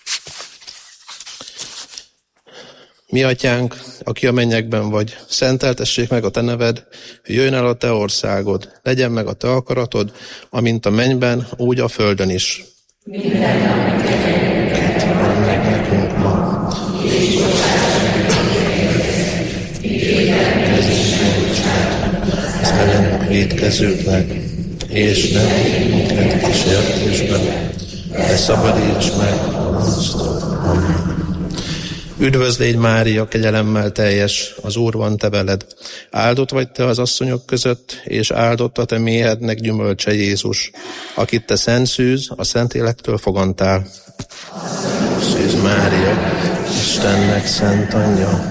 Mi atyánk, aki a mennyekben vagy, szenteltessék meg a te neved, jöjjön el a te országod, legyen meg a te akaratod, amint a mennyben, úgy a földön is. Minden nap kenyerünket add meg nekünk ma, és bocsáss meg vétkezetünket, és megbocsát velünk vétkezőknek, és nem minket kísértésbe, de szabadíts meg a gonosztól. Amen. Üdvözl légy Mária, kegyelemmel teljes, az Úr van te veled. Áldott vagy te az asszonyok között, és áldott a te méhednek gyümölcse Jézus, akit te Szent Szűz, a Szentlélektől fogantál. Szűz Mária, Istennek szent anyja,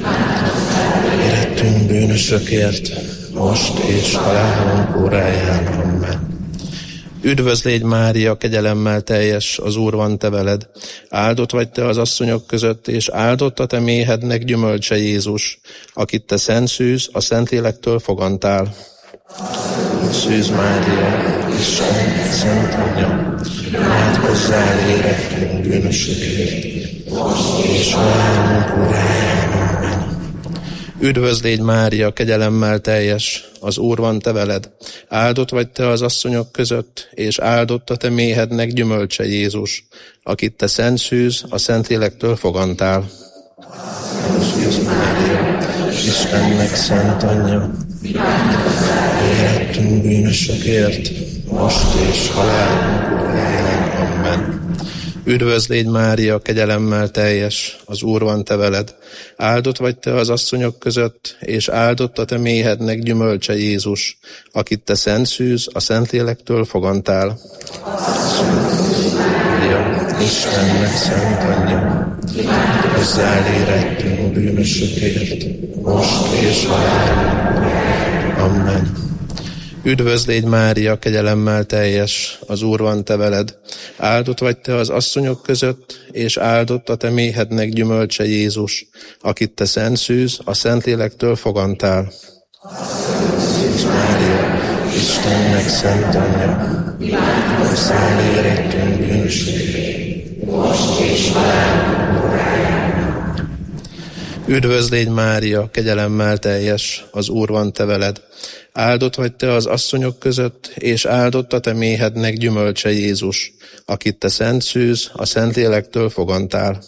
érettünk bűnösökért, most és halálunk óráján. Amen. Üdvözl légy Mária, kegyelemmel teljes, az Úr van te veled. Áldott vagy te az asszonyok között, és áldott a te méhednek gyümölcse Jézus, akit te Szent Szűz, a Szentlélektől fogantál. Szűz Mária, Isten szent anyja, imádkozzál érettünk bűnösökért, és halálunk óráján. Amen. Üdvözl légy Mária, kegyelemmel teljes, az Úr van te veled. Áldott vagy te az asszonyok között, és áldott a te méhednek gyümölcse Jézus, akit te Szent Szűz, a Szentlélektől fogantál. Szűz Mária, Istennek szent anyja, érettünk bűnösökért, most és halálunk óráján. Amen. Üdvözl légy Mária, kegyelemmel teljes, az Úr van te veled. Áldott vagy te az asszonyok között, és áldott a te méhednek gyümölcse Jézus, akit te Szent Szűz, a Szentlélektől fogantál. Szűz Mária, Istennek szent anyja, hozzá érettünk bűnösökért, most és halálunk óráján. Amen. Üdvözl légy Mária, kegyelemmel teljes, az Úr van te veled. Áldott vagy te az asszonyok között, és áldott a te méhednek gyümölcse Jézus, akit te Szent Szűz, a Szentlélektől fogantál. Szűz Mária, Istennek szent anyja, hozzá érettünk bűnösökért, most és halálunk óráján. Üdvözl légy Mária, kegyelemmel teljes, az Úr van te veled. Áldott vagy te az asszonyok között, és áldott a te méhednek gyümölcse Jézus, akit te Szent Szűz, a Szentlélektől fogantál.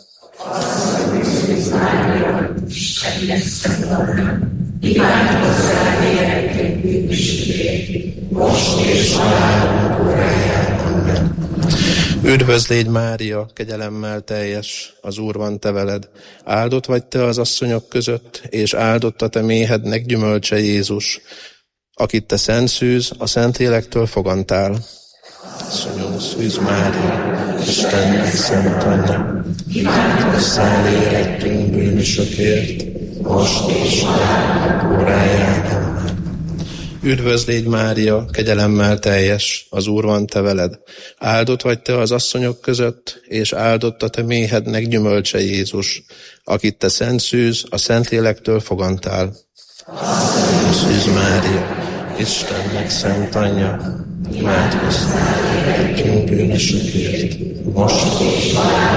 Szűz Mária, Istennek szent anyja, imádkozzál érettünk bűnösökért, most és halálunk óráján. Amen. Üdvözl légy Mária, kegyelemmel teljes, az Úr van te veled. Áldott vagy te az asszonyok között, és áldott a te méhednek gyümölcse Jézus, akit te Szent Szűz, a Szentlélektől fogantál. Asszonyom, Szűz Mária, Istennek szent anyja, imádkozzál érettünk bűnösökért, most és halálunk óráján. Amen. Üdvözl légy Mária, kegyelemmel teljes, az Úr van te veled. Áldott vagy te az asszonyok között, és áldott a te méhednek gyümölcse Jézus, akit te Szent Szűz, a Szentlélektől fogantál. Szűz Mária, Istennek szent anyja, imádkozz értünk bűnösökért, most és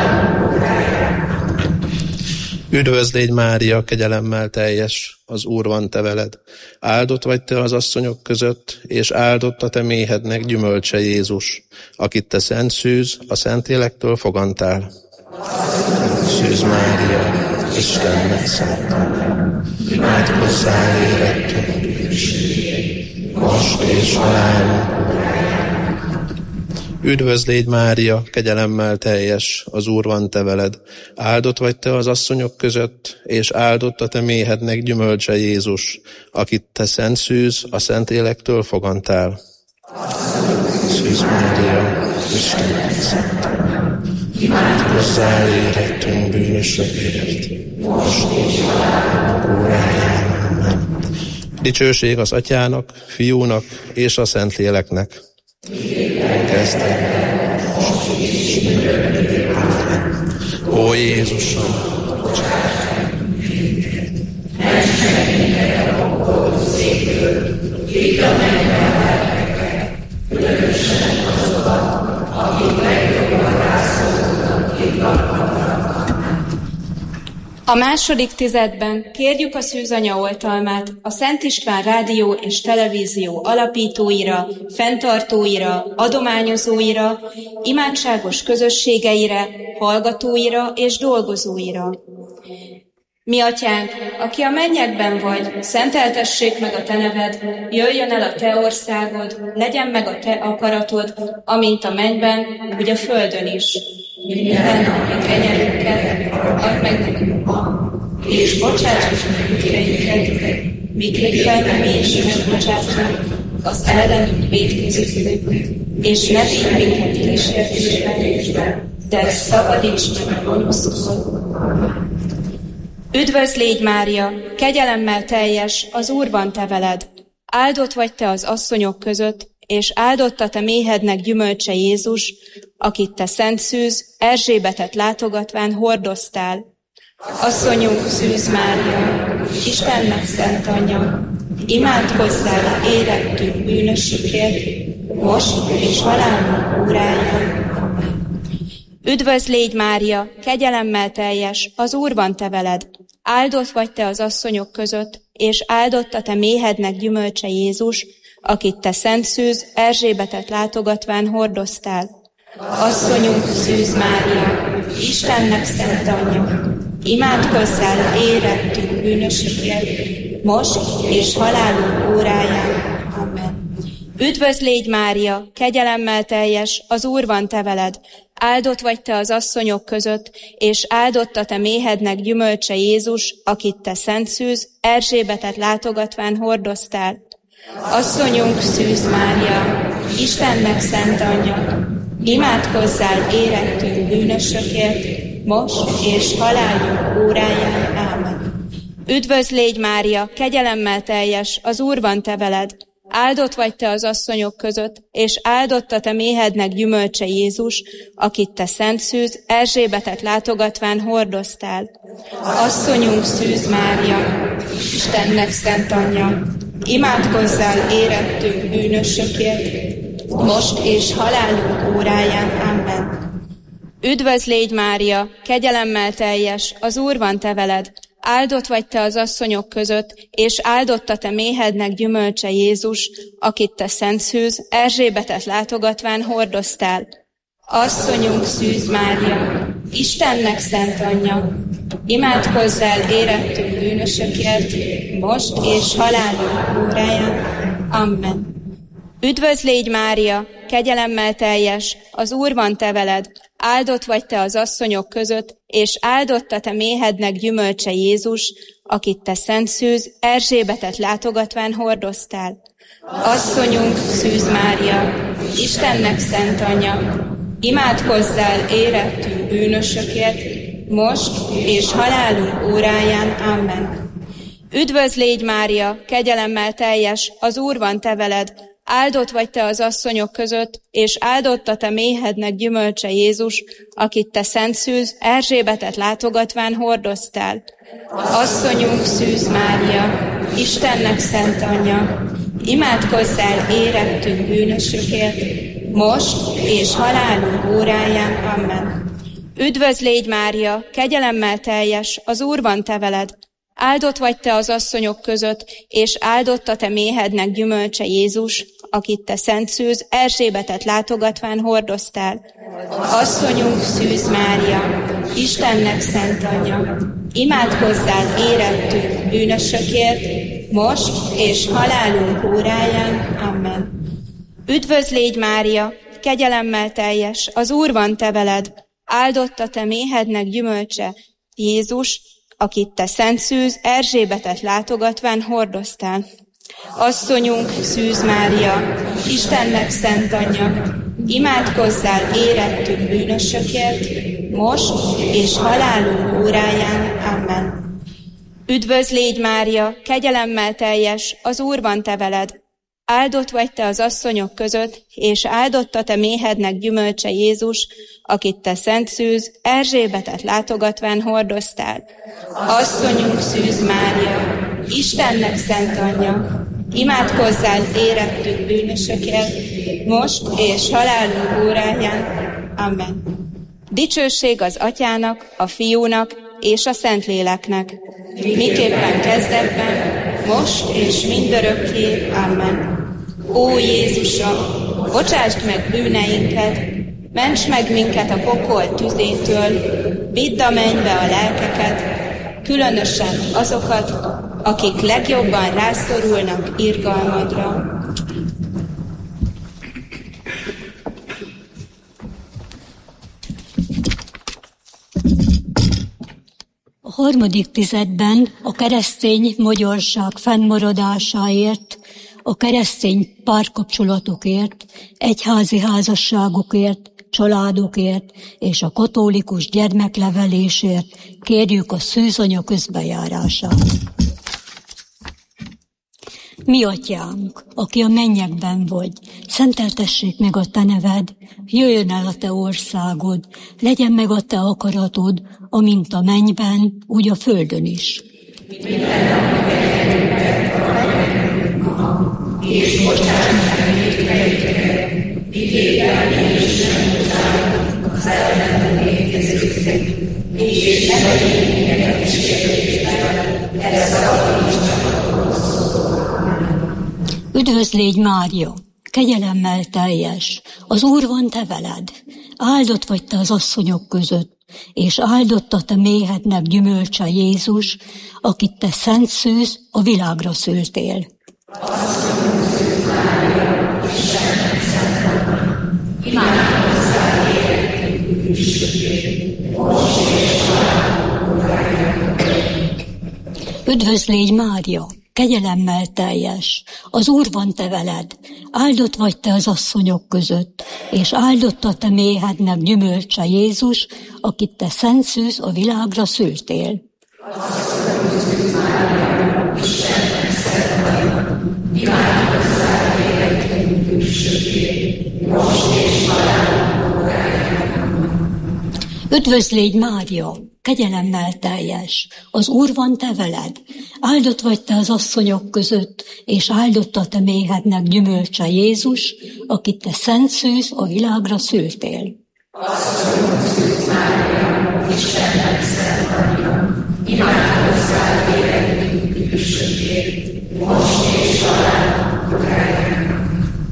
Üdvözl légy Mária, kegyelemmel teljes, az Úr van te veled. Áldott vagy te az asszonyok között, és áldott a te méhednek gyümölcse Jézus, akit te szent szűz, a Szentlélektől fogantál. Szűz Mária, Istennek szent anyja, imádkozzál érettünk bűnösökért, most és halálunk óráján. Üdvözl légy Mária, kegyelemmel teljes, az Úr van te veled. Áldott vagy te az asszonyok között, és áldott a te méhednek gyümölcse Jézus, akit te szent szűz, a Szentlélektől fogantál. Szűz Mária, Istennek szent anyja, imádkozzál érettünk bűnösökért, most és halálunk óráján. Amen. Dicsőség az Atyának, Fiúnak és a Szentléleknek. Kezdetben, most is mindörökké. Ó Jézusom, bocsáss meg minket, ments meg minket a pokol székből, vidd a mennybe lelkeket, különösen azokat, akik legjobban rászorulnak, kívánnak. A második tizedben kérjük a Szűzanya oltalmát a Szent István Rádió és Televízió alapítóira, fenntartóira, adományozóira, imádságos közösségeire, hallgatóira és dolgozóira. Mi Atyánk, aki a mennyekben vagy, szenteltessék meg a te neved, jöjjön el a te országod, legyen meg a te akaratod, amint a mennyben, úgy a földön is. Minden napi kenyerünket add meg nekünk ma, és bocsáss meg ügyeinket, miképpen mi is megbocsátunk az ellenünk vétkezőknek, és ne vigy minket kísértésbe, de szabadíts meg a gonosztól. Üdvözl légy Mária, kegyelemmel teljes, az Úr van te veled. Áldott vagy te az asszonyok között, és áldott a te méhednek gyümölcse Jézus, akit te szent szűz, Erzsébetet látogatván hordoztál. Asszonyunk Szűz Mária, Istennek szent anyja, imádkozzál érettünk bűnösökért, most és halálunk óráján. Üdvözl légy Mária, kegyelemmel teljes, az Úr van te veled. Áldott vagy te az asszonyok között, és áldott a te méhednek gyümölcse Jézus, akit te szent szűz, Erzsébetet látogatván hordoztál. Asszonyunk Szűz Mária, Istennek szent anyja, imádkozzál érettünk bűnösökért, most és halálunk óráján. Amen. Üdvözl légy Mária, kegyelemmel teljes, az Úr van te veled. Áldott vagy te az asszonyok között, és áldott a te méhednek gyümölcse Jézus, akit te szent szűz, Erzsébetet látogatván hordoztál. Asszonyunk Szűz Mária, Istennek szent anyja, imádkozzál érettünk bűnösökért, most és halálunk óráján. Ámen. Üdvözl légy Mária, kegyelemmel teljes, az Úr van te veled. Áldott vagy te az asszonyok között, és áldott a te méhednek gyümölcse Jézus, akit te szent szűz, Erzsébetet látogatván hordoztál. Asszonyunk Szűz Mária, Istennek szent anyja, imádkozzál érettünk bűnösökért, most és halálunk óráján. Amen. Üdvözl légy Mária, kegyelemmel teljes, az Úr van te veled. Áldott vagy te az asszonyok között, és áldott a te méhednek gyümölcse Jézus, akit te szent szűz, Erzsébetet látogatván hordoztál. Asszonyunk Szűz Mária, Istennek szent anyja, imádkozzál érettünk bűnösökért, most és halálunk óráján. Amen. Üdvözl légy Mária, kegyelemmel teljes, az Úr van te veled. Áldott vagy te az asszonyok között, és áldott a te méhednek gyümölcse Jézus, akit te szent szűz, Erzsébetet látogatván hordoztál. Asszonyunk Szűz Mária, Istennek szent anyja, imádkozzál érettünk bűnösökért, most és halálunk óráján. Amen. Üdvözl légy Mária, kegyelemmel teljes, az Úr van te veled. Áldott vagy te az asszonyok között, és áldott a te méhednek gyümölcse Jézus, akit te szent szűz, Erzsébetet látogatván hordoztál. Asszonyunk Szűz Mária, Istennek szent anyja, imádkozzál érettünk bűnösökért, most és halálunk óráján. Amen. Üdvözl légy, Mária, kegyelemmel teljes, az Úr van te veled. Áldott vagy te az asszonyok között, és áldott a te méhednek gyümölcse Jézus, akit te szent szűz Erzsébetet látogatván hordoztál. Asszonyunk Szűz Mária, Istennek szent anyja, imádkozzál érettünk bűnösökért, most és halálunk óráján. Amen. Üdvözl légy, Mária, kegyelemmel teljes, az Úr van te veled. Áldott a te méhednek gyümölcse Jézus, akit te szent szűz Erzsébetet látogatván hordoztál. Asszonyunk Szűz Mária, Istennek szent anyja, imádkozzál érettünk bűnösökért, most és halálunk óráján. Amen. Üdvözl légy, Mária, kegyelemmel teljes, az Úr van te veled. Áldott vagy te az asszonyok között, és áldott a te méhednek gyümölcse Jézus, akit te szent szűz Erzsébetet látogatván hordoztál. Asszonyunk Szűz Mária, Istennek szent anyja, imádkozzál érettünk bűnösökért, most és halálunk óráján. Amen. Dicsőség az Atyának, a Fiúnak és a Szentléleknek, miképpen kezdetben, most és mindörökké. Amen. Ó Jézusom, bocsásd meg bűneinket, ments meg minket a pokol tüzétől, vidd a mennybe a lelkeket, különösen azokat, akik legjobban rászorulnak irgalmadra. A harmadik tizedben a keresztény magyarság fennmaradásáért, a keresztény párkapcsolatokért, egyházi házasságokért, családokért és a katolikus gyermeklevelésért kérjük a szűzanya közbejárását. Mi atyánk, aki a mennyekben vagy, szenteltessék meg a te neved, jöjjön el a te országod, legyen meg a te akaratod, amint a mennyben, úgy a földön is. És bocsáss meg vétkeinket, miképpen mi is nem bocsánunk az ellenünk vétkezőknek, és ne vegyünk minket kísértésbe, de szabadíts meg a rossztól. Üdvözl légy, Mária, kegyelemmel teljes, az Úr van te veled, áldott vagy te az asszonyok között, és áldott a te méhednek gyümölcse Jézus, akit te szent szűz a világra szültél. Asszonyunk Szűz Mária, Istennek szent anyja, imádkozzál érettünk bűnösökért, most és halálunk óráján. Üdvözl légy, Mária, kegyelemmel teljes, az Úr van te veled, áldott vagy te az asszonyok között, és áldott a te méhednek gyümölcse Jézus, akit te szent szűz a világra szültél. Asszonyunk Szűz Mária, Istennek szent anyja, imádkozzál érettünk bűnösökért, most és halálunk óráján. Üdvözl légy, Mária, kegyelemmel teljes, az Úr van te veled, áldott vagy te az asszonyok között, és áldott a te méhednek gyümölcse Jézus, akit te szent szűz a világra szültél. Asszonyunk Szűz Mária, Istennek szent anyja, imádkozzál érettünk bűnösökért, most és halálunk óráján.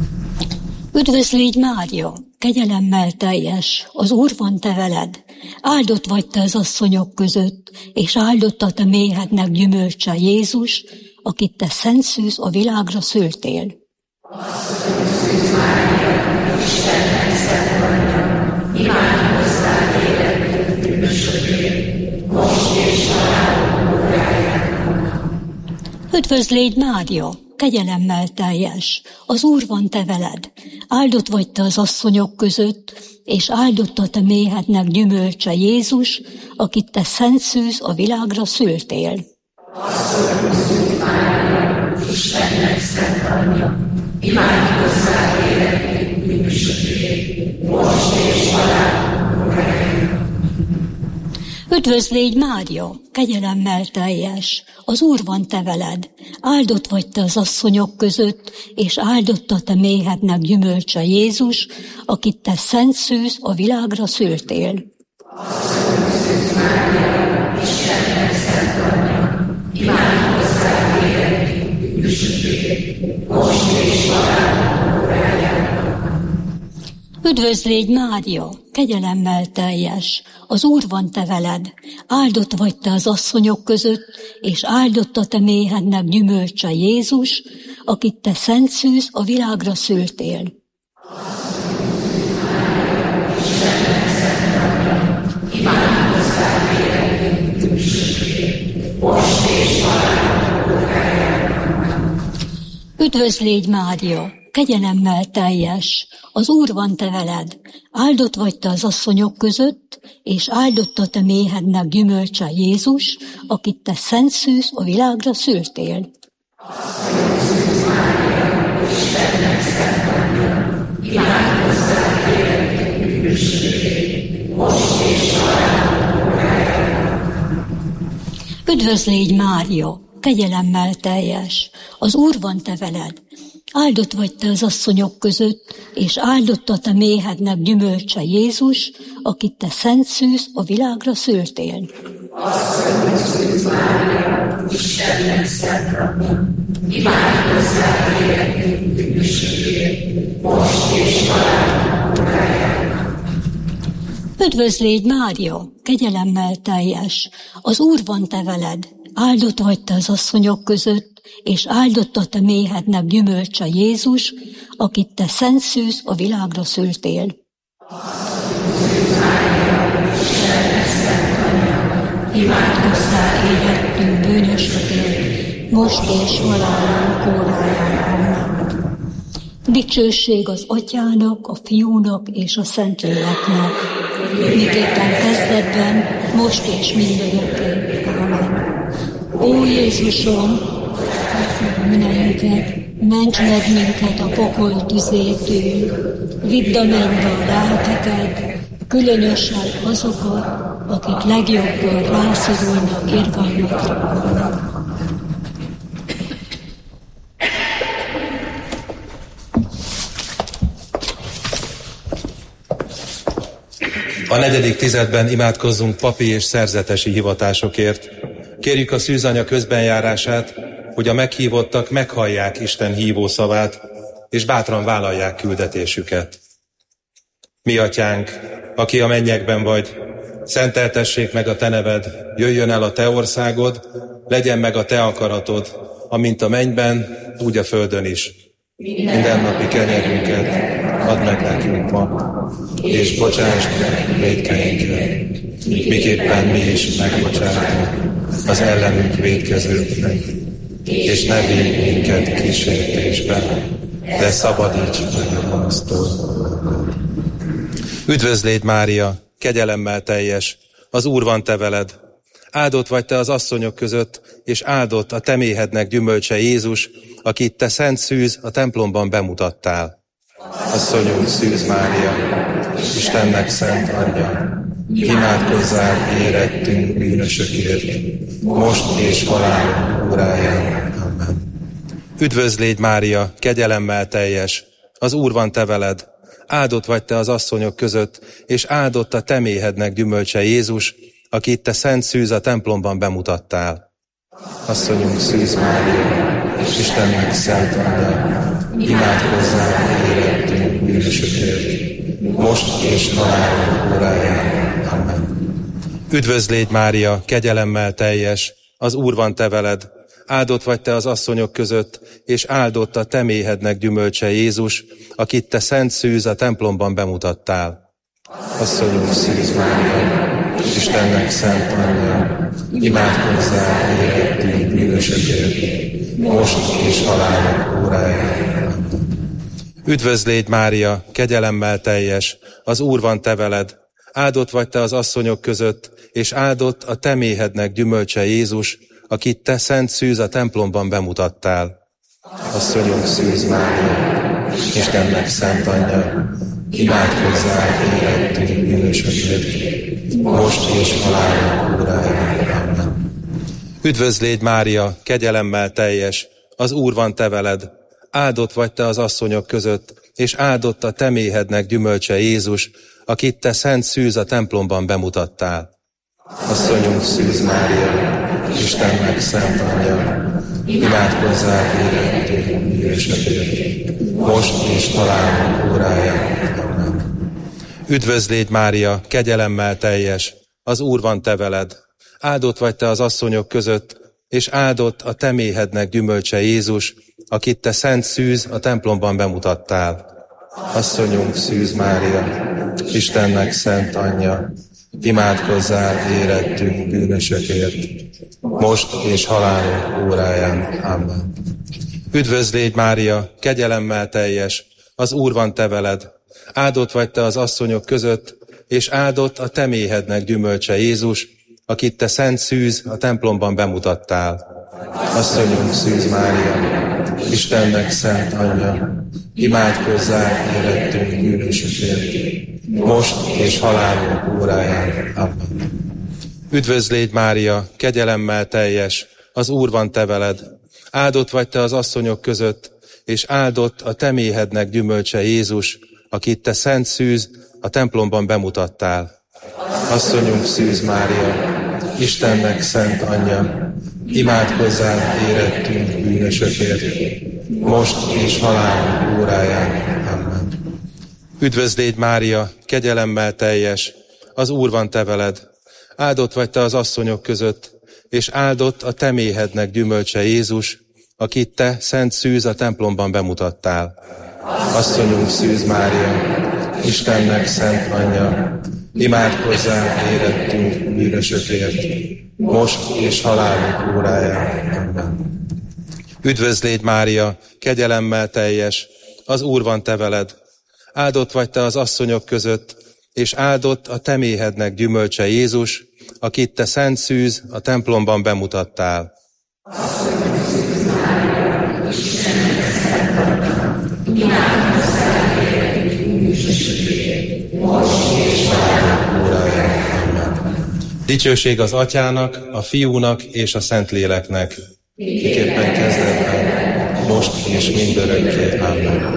Üdvözl légy, Mária, kegyelemmel teljes, az Úr van te veled, áldott vagy te az asszonyok között, és áldott a te méhednek gyümölcse Jézus, akit te szent szűz a világra szültél. Asszonyunk Szűz Mária, Istennek szent anyja, imádkozzál érettünk bűnösökért, most és halálunk óráján. Üdvözl légy, Mária, kegyelemmel teljes, az Úr van te veled, áldott vagy te az asszonyok között, és áldott a te méhednek gyümölcse Jézus, akit te szent szűz a világra szültél. Asszonyunk Szűz Mária, Istennek szent anyja, imádkozzál érettünk bűnösökért, most és halálunk óráján. Üdvözlégy Mária, kegyelemmel teljes, az Úr van te veled, áldott vagy te az asszonyok között, és áldott a te méhednek gyümölcse Jézus, akit te szent szűz a világra szültél. Szűz Mária, Istennek szent anyja, imádkozzál értünk bűnösökért, most és halálunk órájában. Üdvözlégy Mária, kegyelemmel teljes, az Úr van te veled, áldott vagy te az asszonyok között, és áldott a te méhednek gyümölcse Jézus, akit te szent szűz a világra szültél. Istennek szent anyja, imádkozzál értünk bűnösökért, most és halálunk órájában. Üdvözlégy Mária, kegyelemmel teljes, az Úr van te veled, áldott vagy te az asszonyok között, és áldott a te méhednek gyümölcse Jézus, akit te szent szűz a világra szültél. Szűz Mária, Istennek szent anyja, imádkozzál értünk bűnösökért, most és halálunk órájában. Üdvözlégy Mária, kegyelemmel teljes, az Úr van te veled, áldott vagy te az asszonyok között, és áldott a te méhednek gyümölcse Jézus, akit te szent szűz a világra szültél. Asszonyok Szűz Mária, Istennek szent anyja, imádkozzál értünk bűnösökért, most és halálunk órájában. Üdvözlégy Mária, kegyelemmel teljes, az Úr van te veled, áldott vagy te az asszonyok között, és áldott a te méhednek gyümölcse Jézus, akit te szent szűz a világra szültél. Szűz Mária, Istennek szent anyja, imádkozzál érettünk bűnösökért, most és halálunk órájában. Dicsőség az Atyának, a Fiúnak és a Szentléleknek, miképpen kezdetben, most és mindörökké. Amen. Ó Jézusom, bűneinket, ments meg minket a pokol tüzétől, vidd a mennybe a lelkeket, különösen azokat, akik legjobban rászorulnak irgalmatlannak. A negyedik tizedben imádkozzunk papi és szerzetesi hivatásokért. Kérjük a szűzanya közbenjárását, hogy a meghívottak meghallják Isten hívó szavát, és bátran vállalják küldetésüket. Mi atyánk, aki a mennyekben vagy, szenteltessék meg a te neved, jöjjön el a te országod, legyen meg a te akaratod, amint a mennyben, úgy a földön is. Mindennapi kenyerünket add meg nekünk ma, és bocsásd meg vétkeinket, miképpen mi is megbocsátunk az ellenünk vétkezőknek, és ne védj minket kísértésbe, de szabadíts meg a gonosztól. Üdvözlégy Mária, kegyelemmel teljes, az Úr van te veled, áldott vagy te az asszonyok között, és áldott a te méhednek gyümölcse Jézus, akit te szent szűz a templomban bemutattál. Asszonyunk Szűz Mária, Istennek szent anyja, imádkozzál érettünk bűnösökért, most és halálunk óráján. Amen. Üdvözlégy Mária, kegyelemmel teljes, az Úr van te veled, áldott vagy te az asszonyok között, és áldott a te méhednek gyümölcse Jézus, akit te szent szűz a templomban bemutattál. Asszonyunk Szűz Mária, Istennek szent anyja, imádkozzál érettünk bűnösökért, most és halálunk óráján. Amen. Üdvözlégy Mária, kegyelemmel teljes, az Úr van te veled, áldott vagy te az asszonyok között, és áldott a te méhednek gyümölcse Jézus, akit te szent szűz a templomban bemutattál. Asszonyunk Szűz Mária, Istennek szent anyja, imádkozzál érettünk bűnösökért, most és halálunk óráján. Üdvözlégy Mária, kegyelemmel teljes, az Úr van te veled, áldott vagy te az asszonyok között, és áldott a te méhednek gyümölcse Jézus, akit te szent szűz a templomban bemutattál. Asszonyunk Szűz Mária, Istennek szent anyja, imádkozzál érettünk bűnösökért, most és halálunk óráján. Amen. Üdvözl légy, Mária, kegyelemmel teljes, az Úr van te veled, áldott vagy te az asszonyok között, és áldott a te méhednek gyümölcse Jézus, akit te szent szűz a templomban bemutattál. Asszonyunk Szűz Mária, Istennek szent anyja, imádkozzál érettünk bűnösökért, most és halálunk óráján. Amen. Üdvözl légy, Mária, kegyelemmel teljes, az Úr van te veled, áldott vagy te az asszonyok között, és áldott a te méhednek gyümölcse Jézus, akit te szent szűz a templomban bemutattál. Asszonyunk Szűz Mária, Istennek szent anyja, imádkozzál érettünk bűnösökért, most és halálunk óráján. Amen. Üdvözl légy, Mária, kegyelemmel teljes, az Úr van te veled, áldott vagy te az asszonyok között, és áldott a te méhednek gyümölcse Jézus, akit te szent szűz a templomban bemutattál. Asszonyunk Szűz Mária, Istennek szent anyja, imádkozzál érettünk bűnösökért, most és halálunk óráján. Amen. Üdvözl légy, Mária, kegyelemmel teljes, az Úr van te veled, áldott vagy te az asszonyok között, és áldott a te méhednek gyümölcse Jézus, akit te szent szűz a templomban bemutattál. Asszonyunk Szűz Mária, Istennek szent anyja, imádkozzál érettünk bűnösökért, most és halálunk óráján. Amen. Üdvözl légy, Mária, kegyelemmel teljes, az Úr van te veled, áldott vagy te az asszonyok között, és áldott a te méhednek gyümölcse Jézus, akit te szent szűz a templomban bemutattál. Asszonyunk Szűz Mária, Istennek szent anyja, imádkozzál érettünk bűnösökért, most és halálunk óráján. Amen. Üdvözl légy, Mária, kegyelemmel teljes, az Úr van te veled, áldott vagy te az asszonyok között, és áldott a te méhednek gyümölcse Jézus, akit te szent szűz a templomban bemutattál. Asszonyunk Szűz Mária, Istennek szent anyja, imádkozzál érettünk bűnösökért, most és halálunk óráján. Amen. Dicsőség az Atyának, a Fiúnak és a Szentléleknek, miképpen kezdetben, most és mindörökké. Amen.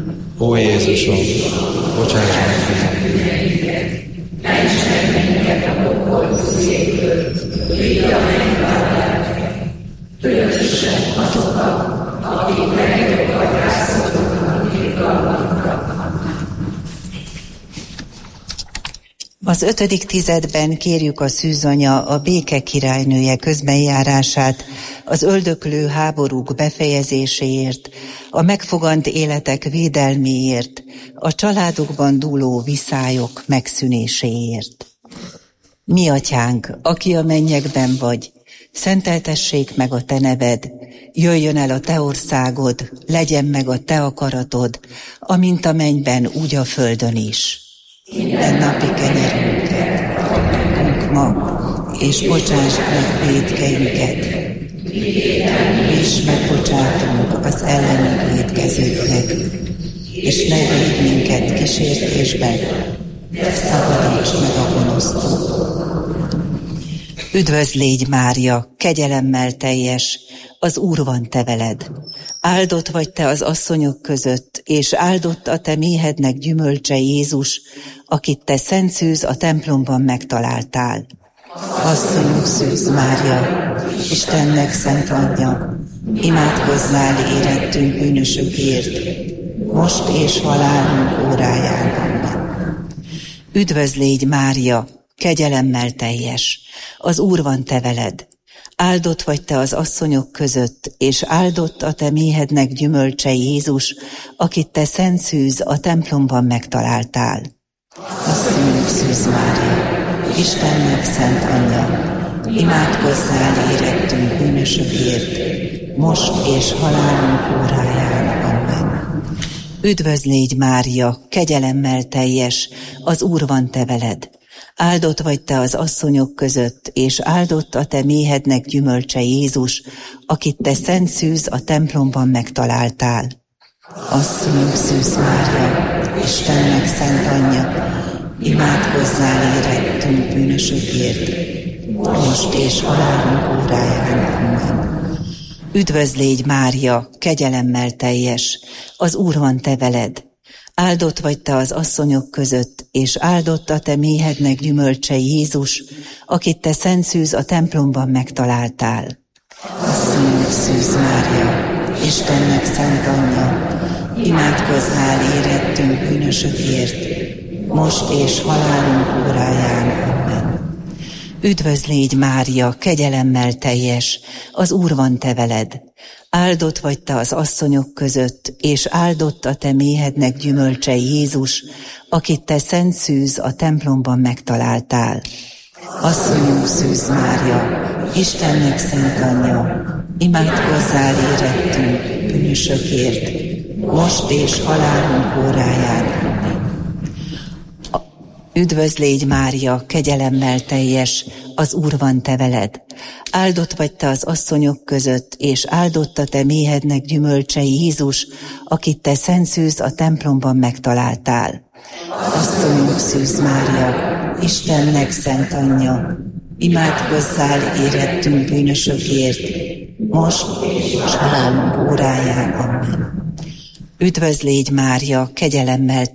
Ó Jézusom, bocsáss meg bűneinket, ments meg minket a pokol tüzéből, vidd a mennybe a lelket, örökösen azokat, akik legjobban rászorulnak irgalmadra. Az ötödik tizedben kérjük a Szűzanya a béke királynője közbenjárását, az öldöklő háborúk befejezéséért, a megfogant életek védelméért, a családokban dúló viszályok megszűnéséért. Mi Atyánk, aki a mennyekben vagy, szenteltessék meg a te neved, jöjjön el a te országod, legyen meg a te akaratod, amint a mennyben, úgy a földön is. Minden napi kenyerünket adjunk ma, és bocsásd meg vétkeinket, mi is megbocsátunk az ellenünk vétkezőknek, és ne védj minket kísértésben, de szabadíts meg a gonosztól. Üdvözl légy, Mária, kegyelemmel teljes, az Úr van te veled. Áldott vagy te az asszonyok között, és áldott a te méhednek gyümölcse Jézus, akit te szent szűz a templomban megtaláltál. Asszonyunk Szűz Mária, Istennek szent anyja, imádkozzál érettünk bűnösökért, most és halálunk óráján. Amen. Üdvözl légy, Mária, kegyelemmel teljes, az Úr van te veled. Áldott vagy te az asszonyok között, és áldott a te méhednek gyümölcse Jézus, akit te szent szűz a templomban megtaláltál. Asszonyunk Szűz Mária, Istennek szent anyja, imádkozzál érettünk bűnösökért, most és halálunk óráján. Amen. Üdvözl légy, Mária, kegyelemmel teljes, az Úr van te veled. Áldott vagy te az asszonyok között, és áldott a te méhednek gyümölcse Jézus, akit te szent szűz a templomban megtaláltál. Asszonyunk Szűz Mária, Istennek szent anyja, imádkozzál érettünk bűnösökért, most és halálunk óráján. Amen. Üdvözl légy, Mária, kegyelemmel teljes, az Úr van te veled. Áldott vagy te az asszonyok között, és áldott a te méhednek gyümölcse Jézus, akit te szent szűz a templomban megtaláltál. Asszonyunk Szűz Mária, Istennek szent anyja, imádkozzál érettünk bűnösökért, most és halálunk óráján. Amen. Üdvözl légy, Mária, kegyelemmel teljes, az Úr van te veled. Áldott vagy te az asszonyok között, és áldott a te méhednek gyümölcse Jézus, akit te szent szűz a templomban megtaláltál. Asszonyunk Szűz Mária, Istennek szent anyja, imádkozzál érettünk bűnösökért, most és halálunk óráján. Amen. Üdvözl légy, Mária, kegyelemmel teljes, az Úr van te veled. Áldott vagy te az asszonyok között, és áldott a te méhednek gyümölcse Jézus, akit te szent szűz a templomban megtaláltál. Asszonyunk Szűz Mária, Istennek szent anyja, imádkozzál érettünk bűnösökért, most és halálunk óráján. Amen. Üdvözl légy, Mária, kegyelemmel